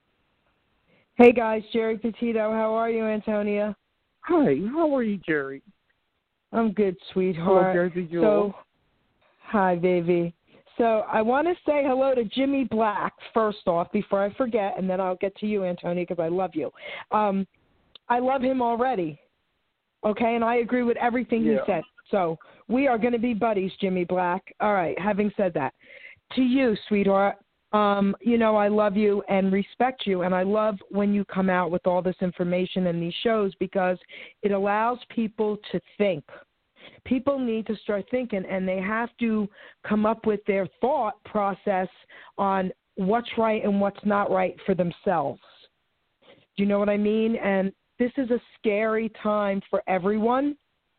Hey guys, Jerry Petito. How are you, Antonia? Hi, how are you, Jerry? I'm good, Hello, sweetheart. Jersey Jewel. So, hi, baby. So I want to say hello to Jimmy Black first off before I forget, and then I'll get to you, Antonia, because I love you. Um, I love him already, okay, and I agree with everything Yeah. he said. So we are going to be buddies, Jimmy Black. All right, having said that, to you, sweetheart, um, you know I love you and respect you, and I love when you come out with all this information and these shows because it allows people to think. People need to start thinking, and they have to come up with their thought process on what's right and what's not right for themselves. Do you know what I mean? And this is a scary time for everyone,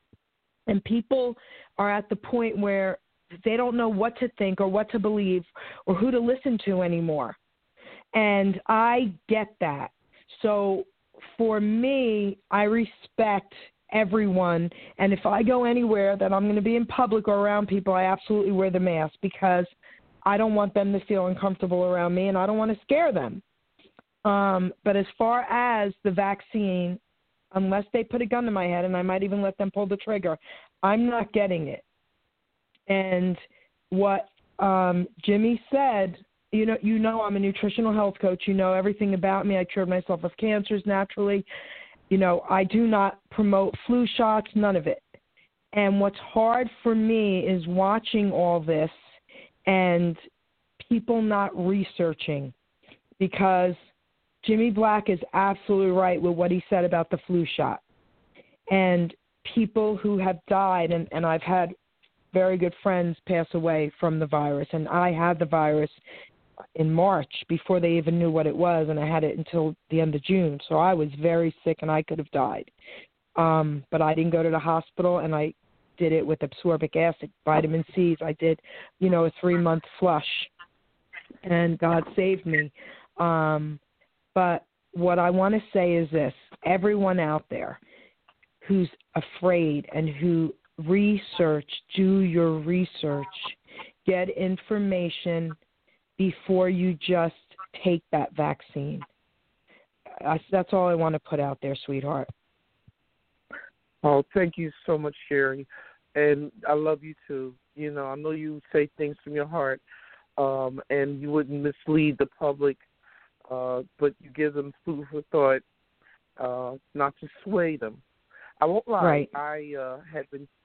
and people are at the point where they don't know what to think or what to believe or who to listen to anymore. And I get that. So for me, I respect everyone. And if I go anywhere that I'm going to be in public or around people, I absolutely wear the mask because I don't want them to feel uncomfortable around me and I don't want to scare them. Um, but as far as the vaccine, unless they put a gun to my head, and I might even let them pull the trigger, I'm not getting it. And what um, Jimmy said, you know, you know, I'm a nutritional health coach. You know everything about me. I cured myself of cancers naturally. You know, I do not promote flu shots, none of it. And what's hard for me is watching all this and people not researching, because Jimmy Black is absolutely right with what he said about the flu shot. And people who have died, and, and I've had very good friends pass away from the virus, and I had the virus in March before they even knew what it was, and I had it until the end of June. So I was very sick, and I could have died. Um, but I didn't go to the hospital, and I did it with ascorbic acid, vitamin C's. I did, you know, a three-month flush, and God saved me. Um, but what I want to say is this. Everyone out there who's afraid and who research, do your research, get information before you just take that vaccine. That's all I want to put out there, sweetheart. Oh, thank you so much, Sherry. And I love you too. You know, I know you say things from your heart, um, and you wouldn't mislead the public, uh, but you give them food for thought, uh, not to sway them. I won't lie. Right. I uh, had been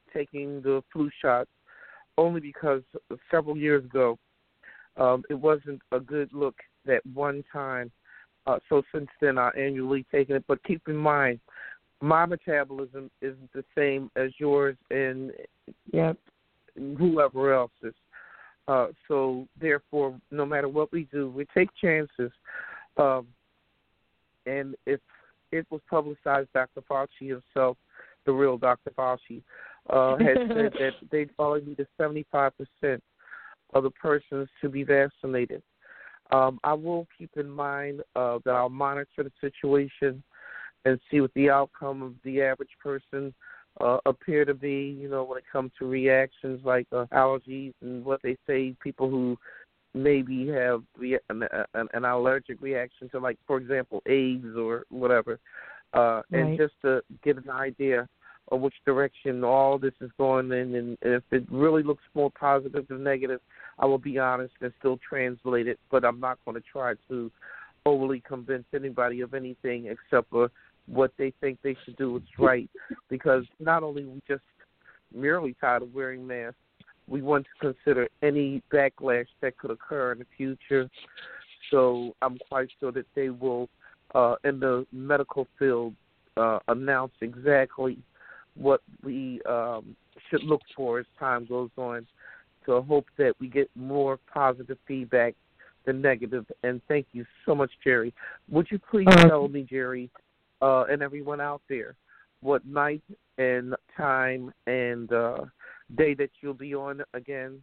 taking the flu shots only because several years ago um, it wasn't a good look that one time. Uh, so since then, I annually taken it. But keep in mind, my metabolism isn't the same as yours and yep. whoever else's. Uh, so therefore, no matter what we do, we take chances. Um, and if it was publicized, Doctor Fauci himself, the real Doctor Fauci, uh, had said that they only needed seventy-five percent of the persons to be vaccinated. Um, I will keep in mind uh, that I'll monitor the situation and see what the outcome of the average person uh, appear to be, you know, when it comes to reactions like uh, allergies and what they say, people who maybe have re- an, an, an allergic reaction to, like, for example, AIDS or whatever, uh, right. and just to get an idea of which direction all this is going in, and, and if it really looks more positive than negative, I will be honest and still translate it, but I'm not going to try to overly convince anybody of anything except for what they think they should do is right, because not only are we just merely tired of wearing masks, we want to consider any backlash that could occur in the future. So I'm quite sure that they will, uh, in the medical field, uh, announce exactly what we um, should look for as time goes on, to hope that we get more positive feedback than negative. And thank you so much, Jerry. Would you please uh, tell me, Jerry, uh, and everyone out there, what night and time and uh, day that you'll be on again?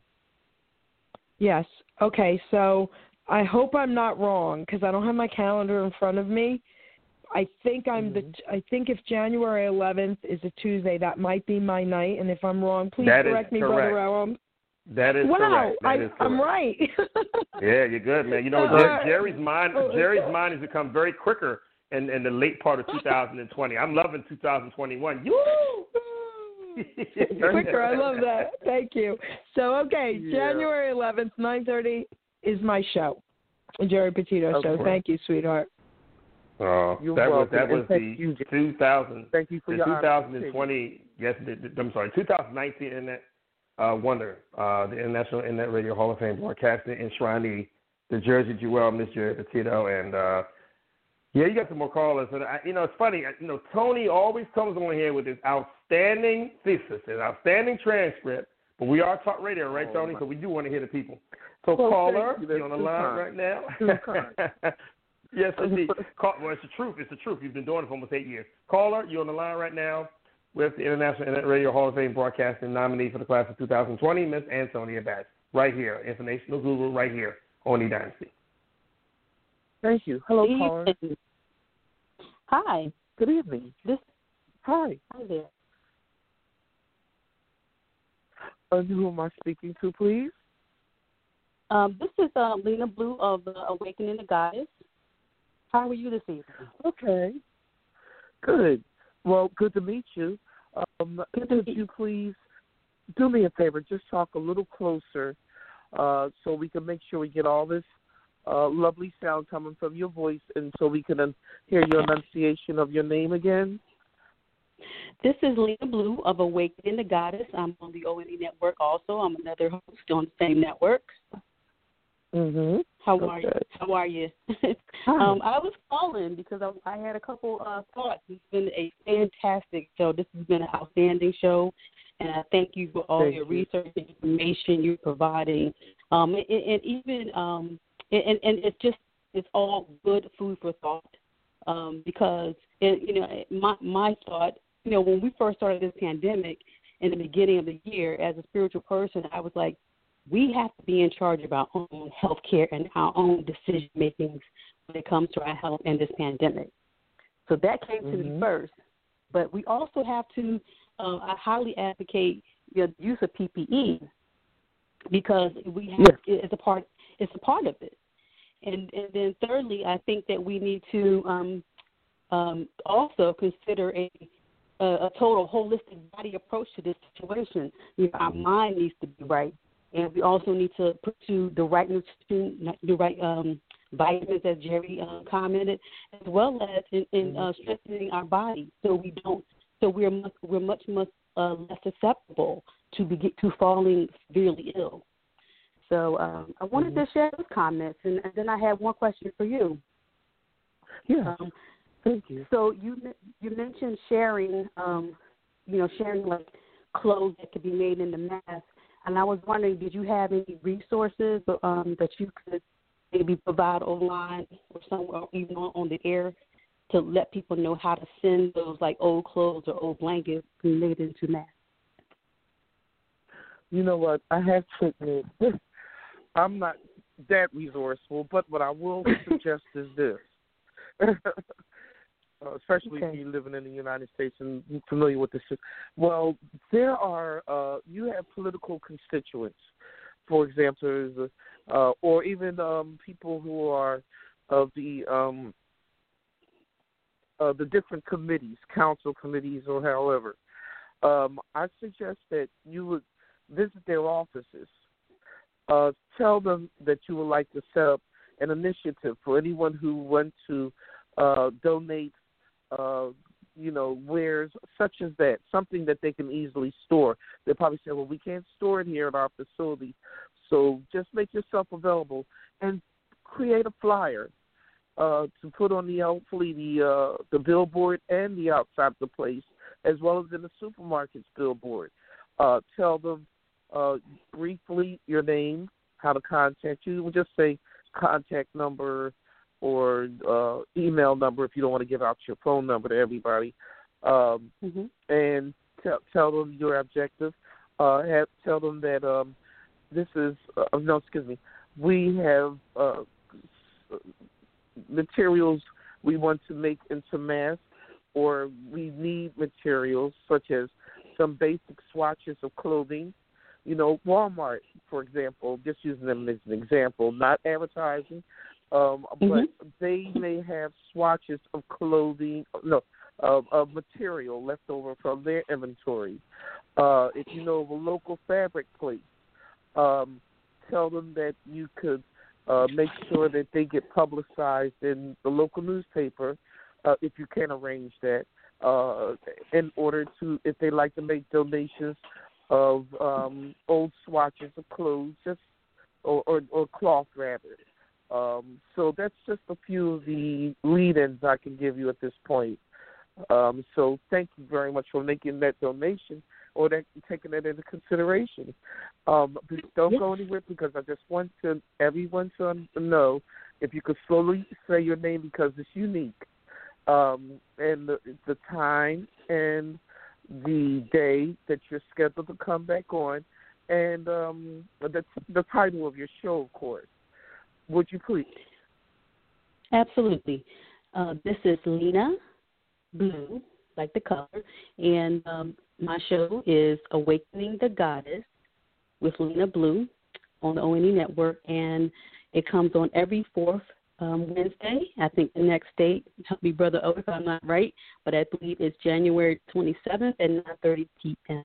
Yes. Okay, so I hope I'm not wrong because I don't have my calendar in front of me. I think I'm mm-hmm. the. I think if January eleventh is a Tuesday, that might be my night. And if I'm wrong, please that correct me, correct. Brother Elam. That is wow, correct. That I, is correct. I'm right. Yeah, you're good, man. You know, uh, Jerry's mind. Jerry's mind has become very quicker in, in the late part of two thousand twenty. I'm loving two thousand twenty-one. Quicker, I love that. Thank you. So, okay, yeah. January eleventh, nine thirty is my show, Jerry Petito okay. show. Thank you, sweetheart. Uh, You're that welcome. was that was the you, two thousand. Thank you for the your twenty twenty. Yes, the, the, I'm sorry, two thousand nineteen Internet uh, Wonder, uh, the International Internet Radio Hall of Fame broadcasting enshrined the Jersey Jewel, Miss Jerry Petito, and uh, yeah, you got some more callers. And I, you know, it's funny. You know, Tony always comes on here with his outstanding thesis, his outstanding transcript. But we are talk radio, right, Tony? So we do want to hear the people. So well, caller, you. you're on the line kind. right now. Yes, indeed. Call, well, it's the truth. It's the truth. You've been doing it for almost eight years. Caller, you're on the line right now with the International Internet Radio Hall of Fame broadcasting nominee for the class of two thousand twenty, Miss Antonia Bass. Right here, informational guru, right here on E Dynasty. Thank you. Hello, caller. Hi. Good evening. This. Hi. Hi there. Uh, who am I speaking to, please? Um, this is uh, Lena Blue of the Awakening the Goddess. How are you this evening? Okay. Good. Well, good to meet you. Um, good could to you please do me a favor, just talk a little closer uh, so we can make sure we get all this uh, lovely sound coming from your voice, and so we can um, hear your enunciation of your name again? This is Lena Blue of Awakening the Goddess. I'm on the O N E network also. I'm another host on the same network. Mm-hmm. How okay. are you? How are you? um, I was calling because I, I had a couple uh, thoughts. It's been a fantastic show. This has been an outstanding show, and I thank you for all thank your you. research and information you're providing. Um, and, and even um, and, and it's just it's all good food for thought. Um, because it, you know my my thought, you know, when we first started this pandemic in the beginning of the year, as a spiritual person, I was like, we have to be in charge of our own health care and our own decision makings when it comes to our health in this pandemic. So that came to mm-hmm. me first. But we also have to, uh, I highly advocate the use of P P E because we have yes. it's a part it's a part of it. And, and then thirdly, I think that we need to um, um, also consider a, a a total holistic body approach to this situation. You know, our mind needs to be right. And we also need to pursue the right nutrition, the right um, vitamins, as Jerry uh, commented, as well as in, in uh, strengthening our body, so we don't, so we're much, we're much much uh, less susceptible to be, to falling severely ill. So um, I wanted mm-hmm. to share those comments, and, and then I have one question for you. Yeah, um, thank you. So you you mentioned sharing, um, you know, sharing like clothes that could be made in the mask, and I was wondering, did you have any resources um, that you could maybe provide online or somewhere, or even on, on the air, to let people know how to send those like old clothes or old blankets and made into masks? You know what? I have to admit, I'm not that resourceful, but what I will suggest is this. uh, especially okay. if you're living in the United States and familiar with this. Well, there are, uh, you have political constituents, for example, uh, or even um, people who are of the um, uh, the different committees, council committees, or however. Um, I suggest that you would visit their offices. Uh, tell them that you would like to set up an initiative for anyone who wants to uh, donate, uh, you know, wares such as that, something that they can easily store. They'll probably say, well, we can't store it here at our facility, so just make yourself available and create a flyer uh, to put on the, hopefully, the, uh, the billboard and the outside of the place, as well as in the supermarket's billboard. Uh, tell them uh, briefly your name, how to contact you. We'll just say contact number or uh, email number if you don't want to give out your phone number to everybody. Um, mm-hmm. And tell, tell them your objective. Uh, have, tell them that um, this is, uh, no, excuse me, we have uh, materials we want to make into masks, or we need materials such as some basic swatches of clothing. You know, Walmart, for example, just using them as an example, not advertising, um, mm-hmm. but they may have swatches of clothing, no, of, of material left over from their inventory. Uh, if you know of a local fabric place, um, tell them that you could uh, make sure that they get publicized in the local newspaper, uh, if you can arrange that, uh, in order to, if they like to make donations of um, old swatches of clothes, just or, or, or cloth rather. Um, so that's just a few of the lead-ins I can give you at this point. Um, so thank you very much for making that donation or that, taking that into consideration. Um, don't yes. go anywhere, because I just want to everyone to know, if you could slowly say your name, because it's unique, um, and the, the time and the day that you're scheduled to come back on, and um, the, the title of your show, of course. Would you please? Absolutely. Uh, this is Lena Blue, like the color, and um, my show is Awakening the Goddess with Lena Blue on the O N E Network, and it comes on every fourth um, Wednesday. I think the next date, help me, Brother O, if I'm not right, but I believe it's January twenty-seventh at nine thirty p.m.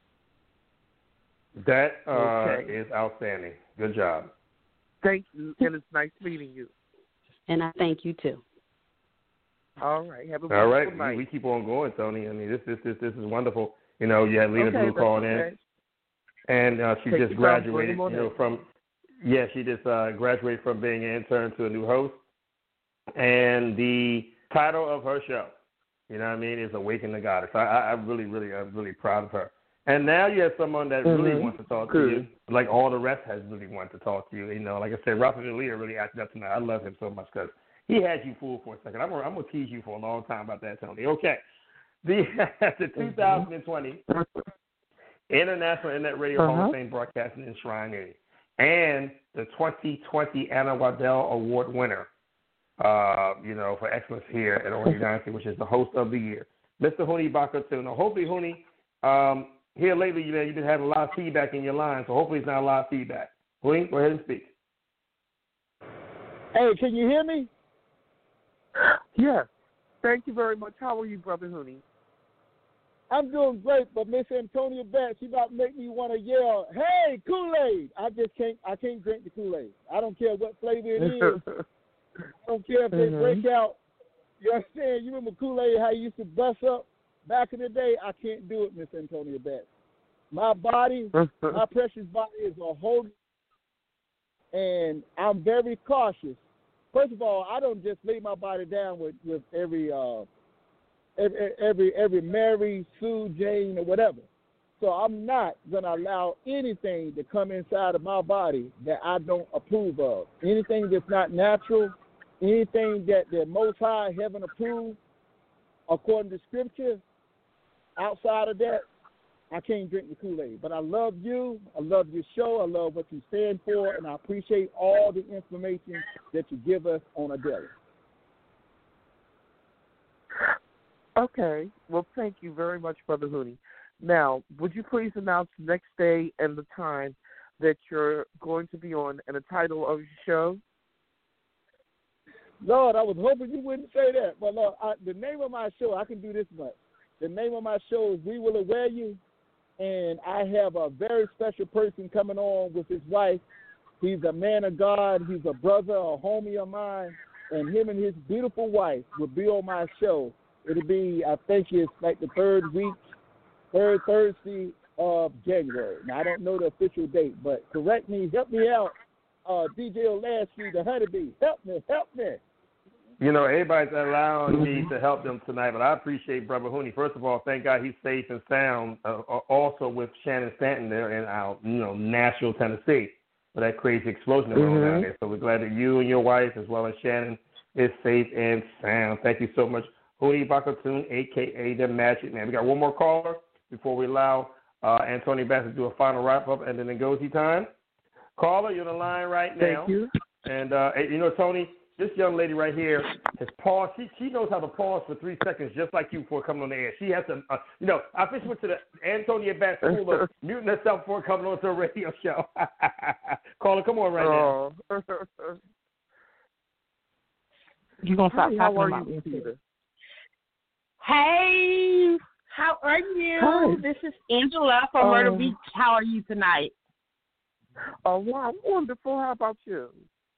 That uh, okay. is outstanding. Good job. Thank you, and it's nice meeting you. And I thank you, too. All right. Have a All right. wonderful night. We, we keep on going, Tony. I mean, this this this, this is wonderful. You know, you had Lena okay, Blue calling okay. in, and uh, she Take just graduated. You know, from yeah, she just uh, graduated from being an intern to a new host, and the title of her show, you know what I mean, is Awaken the Goddess. I, I, I really, really, I'm really proud of her. And now you have someone that mm-hmm. really wants to talk Good. to you, like all the rest has really wanted to talk to you. You know, like I said, Rafael Leah really acted up tonight. I love him so much because he had you fooled for a second. I'm, I'm going to tease you for a long time about that, Tony. Okay. The, the two thousand twenty International Internet Radio uh-huh. Hall of Fame Broadcasting Enshrinee and the twenty twenty Anna Waddell Award winner, uh, you know, for excellence here at Orange Dynasty, which is the host of the year, Mister Huni Bakatuno. Hopefully, Huni, um, here lately, you know, you've been having a lot of feedback in your line, so hopefully it's not a lot of feedback. Huni, go ahead and speak. Hey, can you hear me? Yes. Thank you very much. How are you, Brother Huni? I'm doing great, but Miss Antonia Batts, she about to make me want to yell, "Hey, Kool-Aid!" I just can't. I can't drink the Kool-Aid. I don't care what flavor it is. I don't care if they mm-hmm. break out. You understand? You remember Kool-Aid? How you used to bust up back in the day, I can't do it, Miss Antonia Betts. My body, my precious body is a holy, and I'm very cautious. First of all, I don't just lay my body down with, with every, uh, every every every Mary, Sue, Jane, or whatever. So I'm not going to allow anything to come inside of my body that I don't approve of. Anything that's not natural, anything that the Most High Heaven approved, according to Scripture, outside of that, I can't drink the Kool-Aid. But I love you. I love your show. I love what you stand for, and I appreciate all the information that you give us on a daily. Okay. Well, thank you very much, Brother Hooney. Now, would you please announce the next day and the time that you're going to be on and the title of your show? Lord, I was hoping you wouldn't say that. But, Lord, I, the name of my show, I can do this much. The name of my show is We Will Aware You, and I have a very special person coming on with his wife. He's a man of God. He's a brother, a homie of mine, and him and his beautiful wife will be on my show. It'll be, I think it's like the third week, third Thursday of January. Now, I don't know the official date, but correct me, help me out, uh, D J Olasky, the honeybee. Help me, help me. You know, everybody's allowing me to help them tonight, but I appreciate Brother Hooney. First of all, thank God he's safe and sound, uh, also with Shannon Stanton there in our, you know, Nashville, Tennessee, for that crazy explosion that went on down there. So we're glad that you and your wife, as well as Shannon, is safe and sound. Thank you so much, Hooney Bakatoon, a k a the Magic Man. We got one more caller before we allow uh, Antonio Bass to do a final wrap-up and then Ngozi time. Caller, you're on the line right now. Thank you. And, uh, you know, Tony, this young lady right here has paused. She, she knows how to pause for three seconds just like you before coming on the air. She has to, uh, you know, I officially went to the Antonia Bass School of muting herself before coming on to a radio show. Caller, come on right oh. now. You're going to stop Hi, talking how are about you, me, Peter? Hey, how are you? Hi. This is Angela from um, Myrtle Beach. How are you tonight? Oh, wow, wonderful. How about you?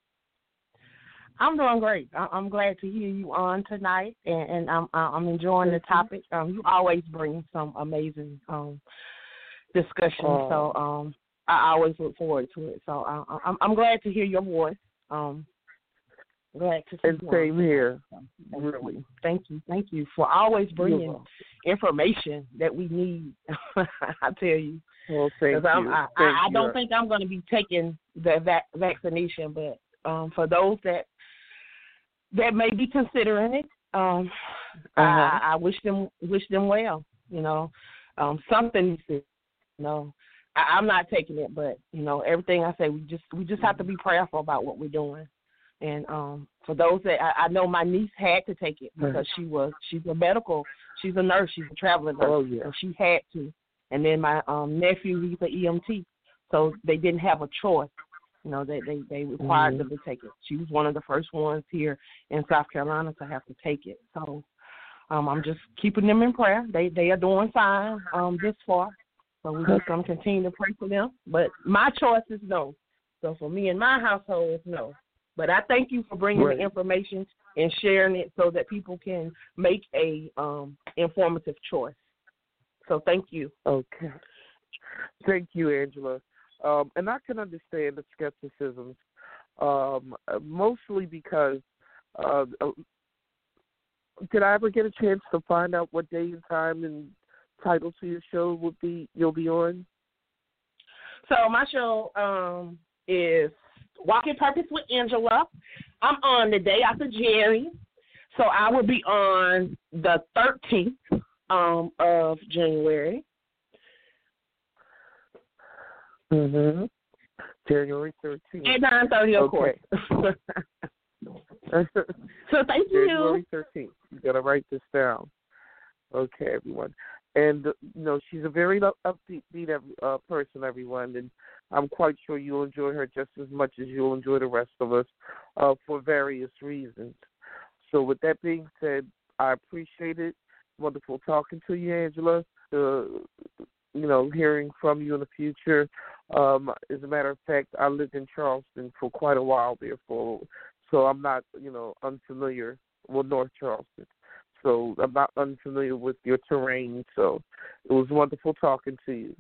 I'm doing great. I- I'm glad to hear you on tonight, and, and I'm I'm enjoying the topic. Um, you always bring some amazing um discussion, Oh. so um I always look forward to it. So I, I'm I'm glad to hear your voice. Um, glad to see And you same on. here. Thank Really. you. Thank you. Thank you for always bringing welcome. information that we need. I tell you. Well, thank I'm, you. I, Thank I, I you. don't think I'm going to be taking the vac- vaccination, but um, for those that that may be considering it, um, Uh-huh. I, I wish them wish them well. You know, um, something. You know, I, I'm not taking it, but you know, everything I say, we just we just have to be prayerful about what we're doing. And um, for those that I, I know, my niece had to take it because she was she's a medical, she's a nurse, she's a traveling nurse, Oh, yeah. so she had to. And then my um, nephew, he's an E M T, so they didn't have a choice. You know, they they, they required Mhm. them to take it. She was one of the first ones here in South Carolina to have to take it. So um, I'm just keeping them in prayer. They they are doing fine um, this far, so we're just gonna continue to pray for them. But my choice is no. So for me and my household, it's no. But I thank you for bringing Right. the information and sharing it so that people can make a um, informative choice. So thank you. Okay. Thank you, Angela. Um, and I can understand the skepticism, um, uh, mostly because uh, uh, did I ever get a chance to find out what day and time and title to your show would be you'll be on? So my show um, is Walking Purpose with Angela. I'm on the day after Jerry, so I will be on the thirteenth um, of January. Mm-hmm. January thirteenth. At nine thirty, of Okay. course. So thank January you. thirteenth. You got to write this down. Okay, everyone. And, uh, you know, she's a very up- upbeat beat, uh, person, everyone, and I'm quite sure you'll enjoy her just as much as you'll enjoy the rest of us uh, for various reasons. So with that being said, I appreciate it. Wonderful talking to you, Angela. Uh, you know, hearing from you in the future. Um, as a matter of fact, I lived in Charleston for quite a while, therefore, so I'm not, you know, unfamiliar with North Charleston. so I'm not unfamiliar with your terrain. So it was wonderful talking to you.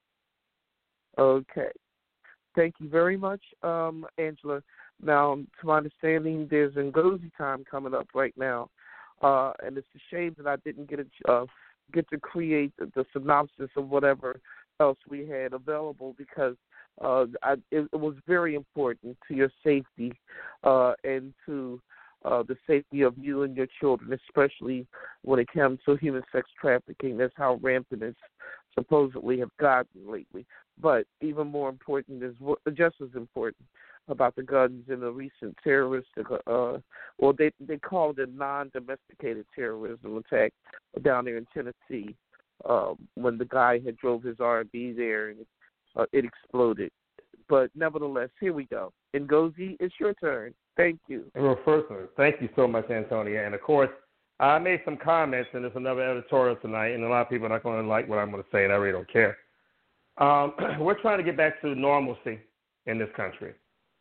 Okay. Thank you very much, um, Angela. Now, to my understanding, there's Ngozi time coming up right now, uh, and it's a shame that I didn't get a, uh, get to create the, the synopsis of whatever else we had available because uh, I, it, it was very important to your safety uh, and to uh, the safety of you and your children, especially when it comes to human sex trafficking. That's how rampant it's supposedly have gotten lately. But even more important is what, just as important about the guns in the recent terroristic, uh, well, they they called it non-domesticated terrorism attack down there in Tennessee uh, when the guy had drove his R and B there and uh, it exploded. But nevertheless, here we go. Ngozi, it's your turn. Thank you. Well, first, thank you so much, Antonia. And, of course, I made some comments, and there's another editorial tonight, and a lot of people are not going to like what I'm going to say, and I really don't care. Um, we're trying to get back to normalcy in this country.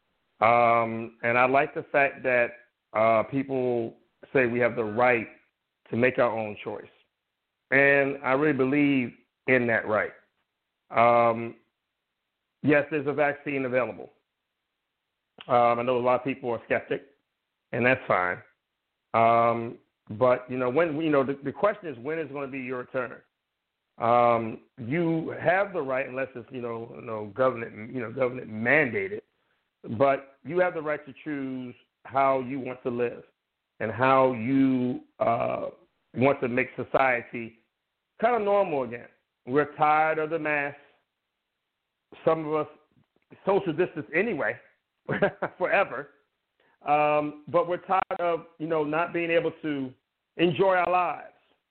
Um, and I like the fact that uh, people say we have the right to make our own choice. And I really believe in that right. Um, yes, there's a vaccine available. Um, I know a lot of people are skeptic, and that's fine. Um, but, you know, when you know the, the question is when is going to be your turn? Um, you have the right, unless it's, you know, you know, government, you know, government mandated, but you have the right to choose how you want to live and how you uh, want to make society kind of normal again. We're tired of the mask. Some of us social distance anyway, forever. Um, but we're tired of, you know, not being able to enjoy our lives.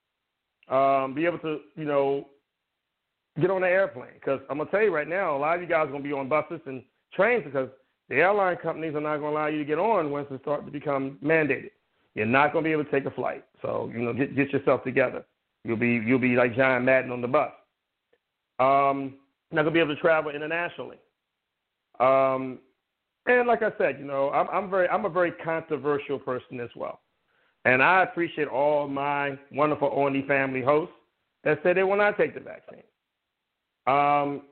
Um, be able to, you know, get on an airplane. Because I'm going to tell you right now, a lot of you guys are going to be on buses and trains because the airline companies are not going to allow you to get on once it starts to become mandated. You're not going to be able to take a flight. So, you know, get get yourself together. You'll be you'll be like John Madden on the bus. Um, not going to be able to travel internationally. Um, and like I said, you know, I'm, I'm very I'm a very controversial person as well. And I appreciate all my wonderful Oni family hosts that say they will not take the vaccine. Um,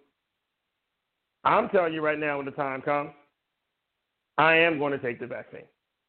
I'm telling you right now, when the time comes, I am going to take the vaccine.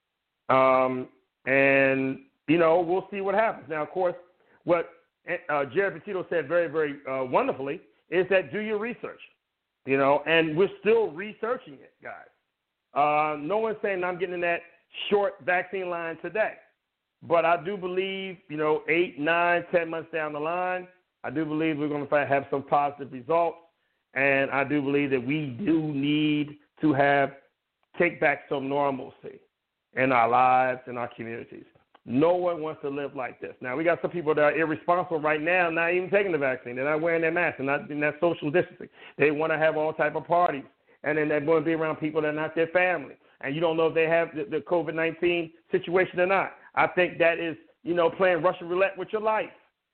Um, and, you know, we'll see what happens. Now, of course, what uh, Jared Petito said very, very uh, wonderfully is that do your research, you know, and we're still researching it, guys. Uh, no one's saying I'm getting in that short vaccine line today. But I do believe, you know, eight, nine, ten months down the line, I do believe we're going to have some positive results. And I do believe that we do need to have, take back some normalcy in our lives, in our communities. No one wants to live like this. Now, we got some people that are irresponsible right now, not even taking the vaccine. They're not wearing their masks. They're not in that social distancing. They want to have all type of parties. And then they're going to be around people that are not their family. And you don't know if they have the, the COVID nineteen situation or not. I think that is, you know, playing Russian roulette with your life.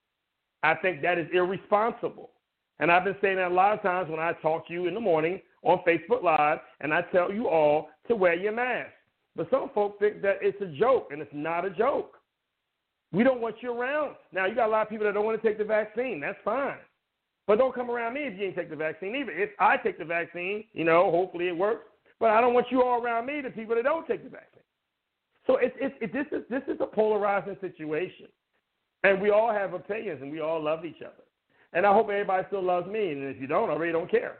I think that is irresponsible. And I've been saying that a lot of times when I talk to you in the morning on Facebook Live, and I tell you all to wear your mask. But some folks think that it's a joke, and it's not a joke. We don't want you around. Now, you got a lot of people that don't want to take the vaccine. That's fine. But don't come around me if you ain't take the vaccine either. If I take the vaccine, you know, hopefully it works. But I don't want you all around me, the people that don't take the vaccine. So it's, it's, it, this is this is a polarizing situation, and we all have opinions, and we all love each other. And I hope everybody still loves me, and if you don't, I really don't care.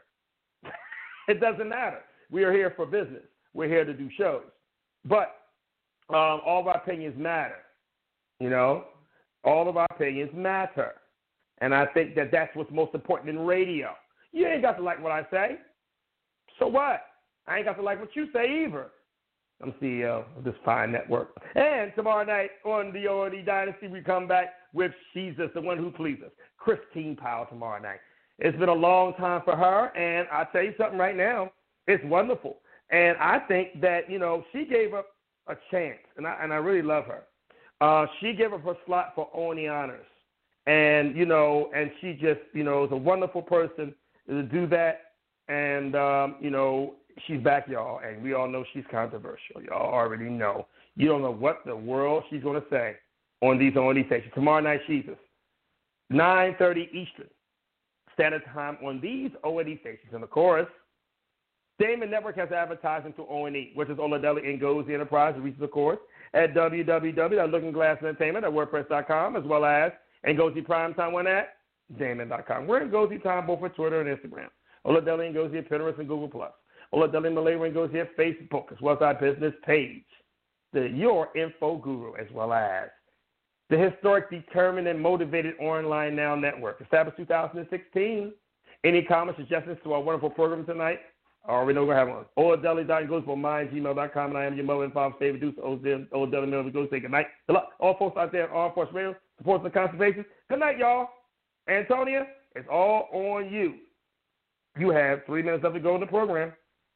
It doesn't matter. We are here for business. We're here to do shows. But um, all of our opinions matter, you know. All of our opinions matter. And I think that that's what's most important in radio. You ain't got to like what I say. So what? I ain't got to like what you say either. I'm C E O of this fine network. And tomorrow night on the O and E Dynasty, we come back with She's Just the One Who Pleases, Christine Powell tomorrow night. It's been a long time for her, and I'll tell you something right now. It's wonderful. And I think that, you know, she gave up a chance, and I, and I really love her. Uh, she gave up her slot for O and E Honors. And, you know, and she just, you know, is a wonderful person to do that. And, um, you know, she's back, y'all, and we all know she's controversial. Y'all already know. You don't know what the world she's going to say. on these on these stations. Tomorrow night, Jesus, nine thirty Eastern Standard Time on these O and E stations. And of course, Damon Network has advertising to O and E, which is Oladeli Ngozi Enterprise. It reaches, of course, at w w w dot looking glass entertainment dot wordpress dot com, as well as Ngozi Primetime one at damon dot com. We're Ngozi Time both for Twitter and Instagram. Oladeli Ngozi at Pinterest and Google Plus. Oladeli Malay Ngozi at Facebook, as well as our business page, the Your Info Guru, as well as the historic, determined, and motivated Online Now Network, established two thousand sixteen. Any comments, suggestions to our wonderful program tonight? I already know we're going to have one. Oladeli dot ngozi for mine, gmail dot com, and I am your mother and father's favorite producer, Oladeli Miller. We go say good night. Good luck. All folks out there at Armed Force Radio, supporting the conservation. Good night, y'all. Antonia, it's all on you. You have three minutes left to go in the program.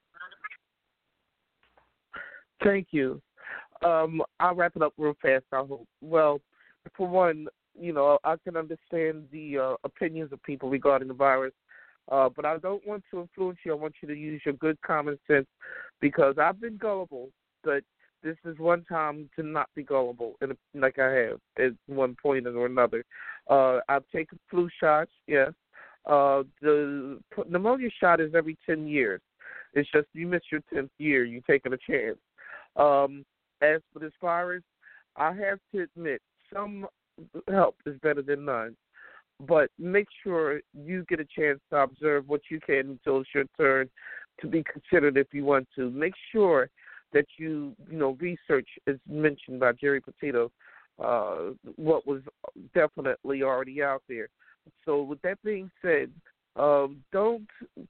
Thank you. Um, I'll wrap it up real fast, I hope. Well, for one, you know, I can understand the uh, opinions of people regarding the virus, uh, but I don't want to influence you. I want you to use your good common sense, because I've been gullible, but this is one time to not be gullible, and like I have at one point or another. Uh, I've taken flu shots, yes. Uh, the pneumonia shot is every ten years. It's just you miss your tenth year, you're taking a chance. Um, as for this virus, I have to admit, some help is better than none. But make sure you get a chance to observe what you can until it's your turn to be considered if you want to. Make sure that you, you know, research, as mentioned by Jerry Petito, uh, what was definitely already out there. So with that being said, um, don't,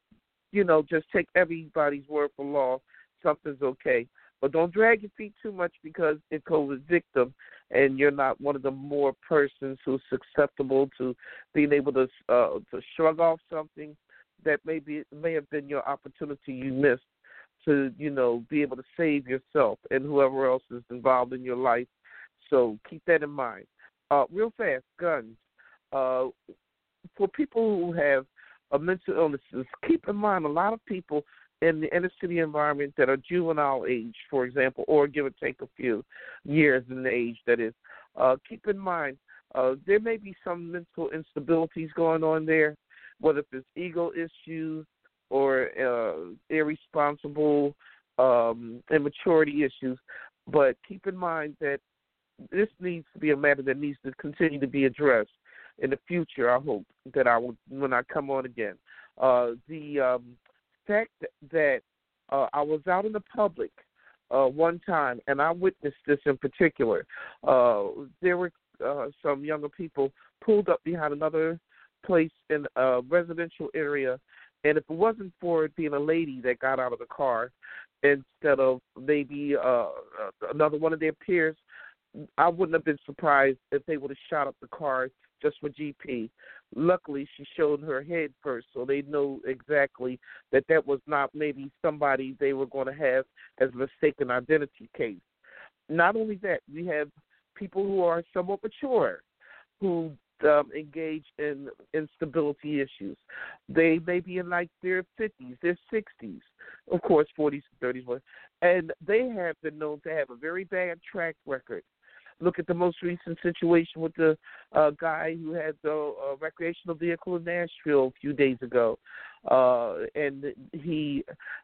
you know, just take everybody's word for law. Something's okay. But don't drag your feet too much because it's COVID victim, and you're not one of the more persons who's susceptible to being able to uh, to shrug off something that maybe may have been your opportunity you missed to, you know, be able to save yourself and whoever else is involved in your life. So keep that in mind. Uh, real fast, guns. Uh, for people who have uh, mental illnesses, keep in mind a lot of people in the inner city environment that are juvenile age, for example, or give or take a few years in the age, that is. Uh, keep in mind, uh, there may be some mental instabilities going on there, whether it's ego issues or uh, irresponsible um, immaturity issues. But keep in mind that this needs to be a matter that needs to continue to be addressed in the future, I hope, that I will, when I come on again. Uh, the um, fact that uh, I was out in the public uh, one time, and I witnessed this in particular. Uh, there were uh, some younger people pulled up behind another place in a residential area, and if it wasn't for it being a lady that got out of the car instead of maybe uh, another one of their peers, I wouldn't have been surprised if they would have shot up the car just for G P. Luckily, she showed her head first, so they know exactly that that was not maybe somebody they were going to have as a mistaken identity case. Not only that, we have people who are somewhat mature who um, engage in instability issues. They may be in like their fifties, their sixties, of course, forties, thirties, and they have been known to have a very bad track record. Look at the most recent situation with the uh, guy who had the uh, recreational vehicle in Nashville a few days ago, uh, and he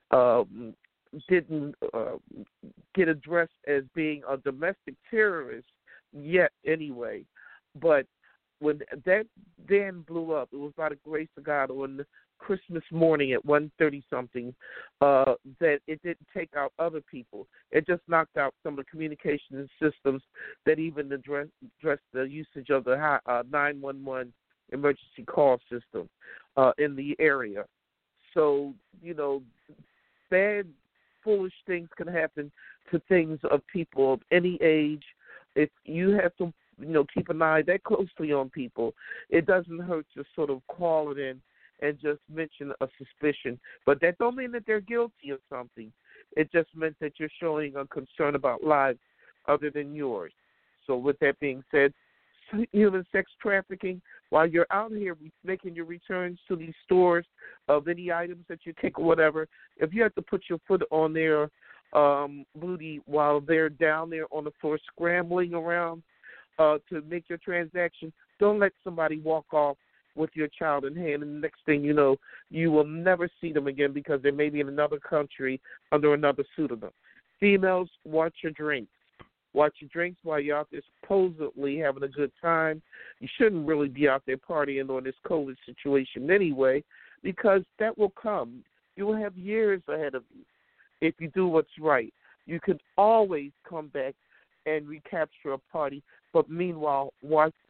um, didn't uh, get addressed as being a domestic terrorist yet anyway. But when that then blew up, it was by the grace of God on Christmas morning at one thirty something, uh, that it didn't take out other people. It just knocked out some of the communication systems that even address, address the usage of the uh, nine one one emergency call system uh, in the area. So, you know, bad, foolish things can happen to things of people of any age. If you have to, you know, keep an eye that closely on people, it doesn't hurt to sort of call it in and just mention a suspicion. But that don't mean that they're guilty of something. It just meant that you're showing a concern about lives other than yours. So with that being said, human sex trafficking, while you're out here making your returns to these stores of any items that you take or whatever, if you have to put your foot on their um, booty while they're down there on the floor scrambling around, uh, to make your transaction. Don't let somebody walk off with your child in hand, and the next thing you know, you will never see them again because they may be in another country under another pseudonym. Females, watch your drinks. Watch your drinks while you're out there supposedly having a good time. You shouldn't really be out there partying on this COVID situation anyway, because that will come. You will have years ahead of you if you do what's right. You can always come back and recapture a party, but meanwhile, watch,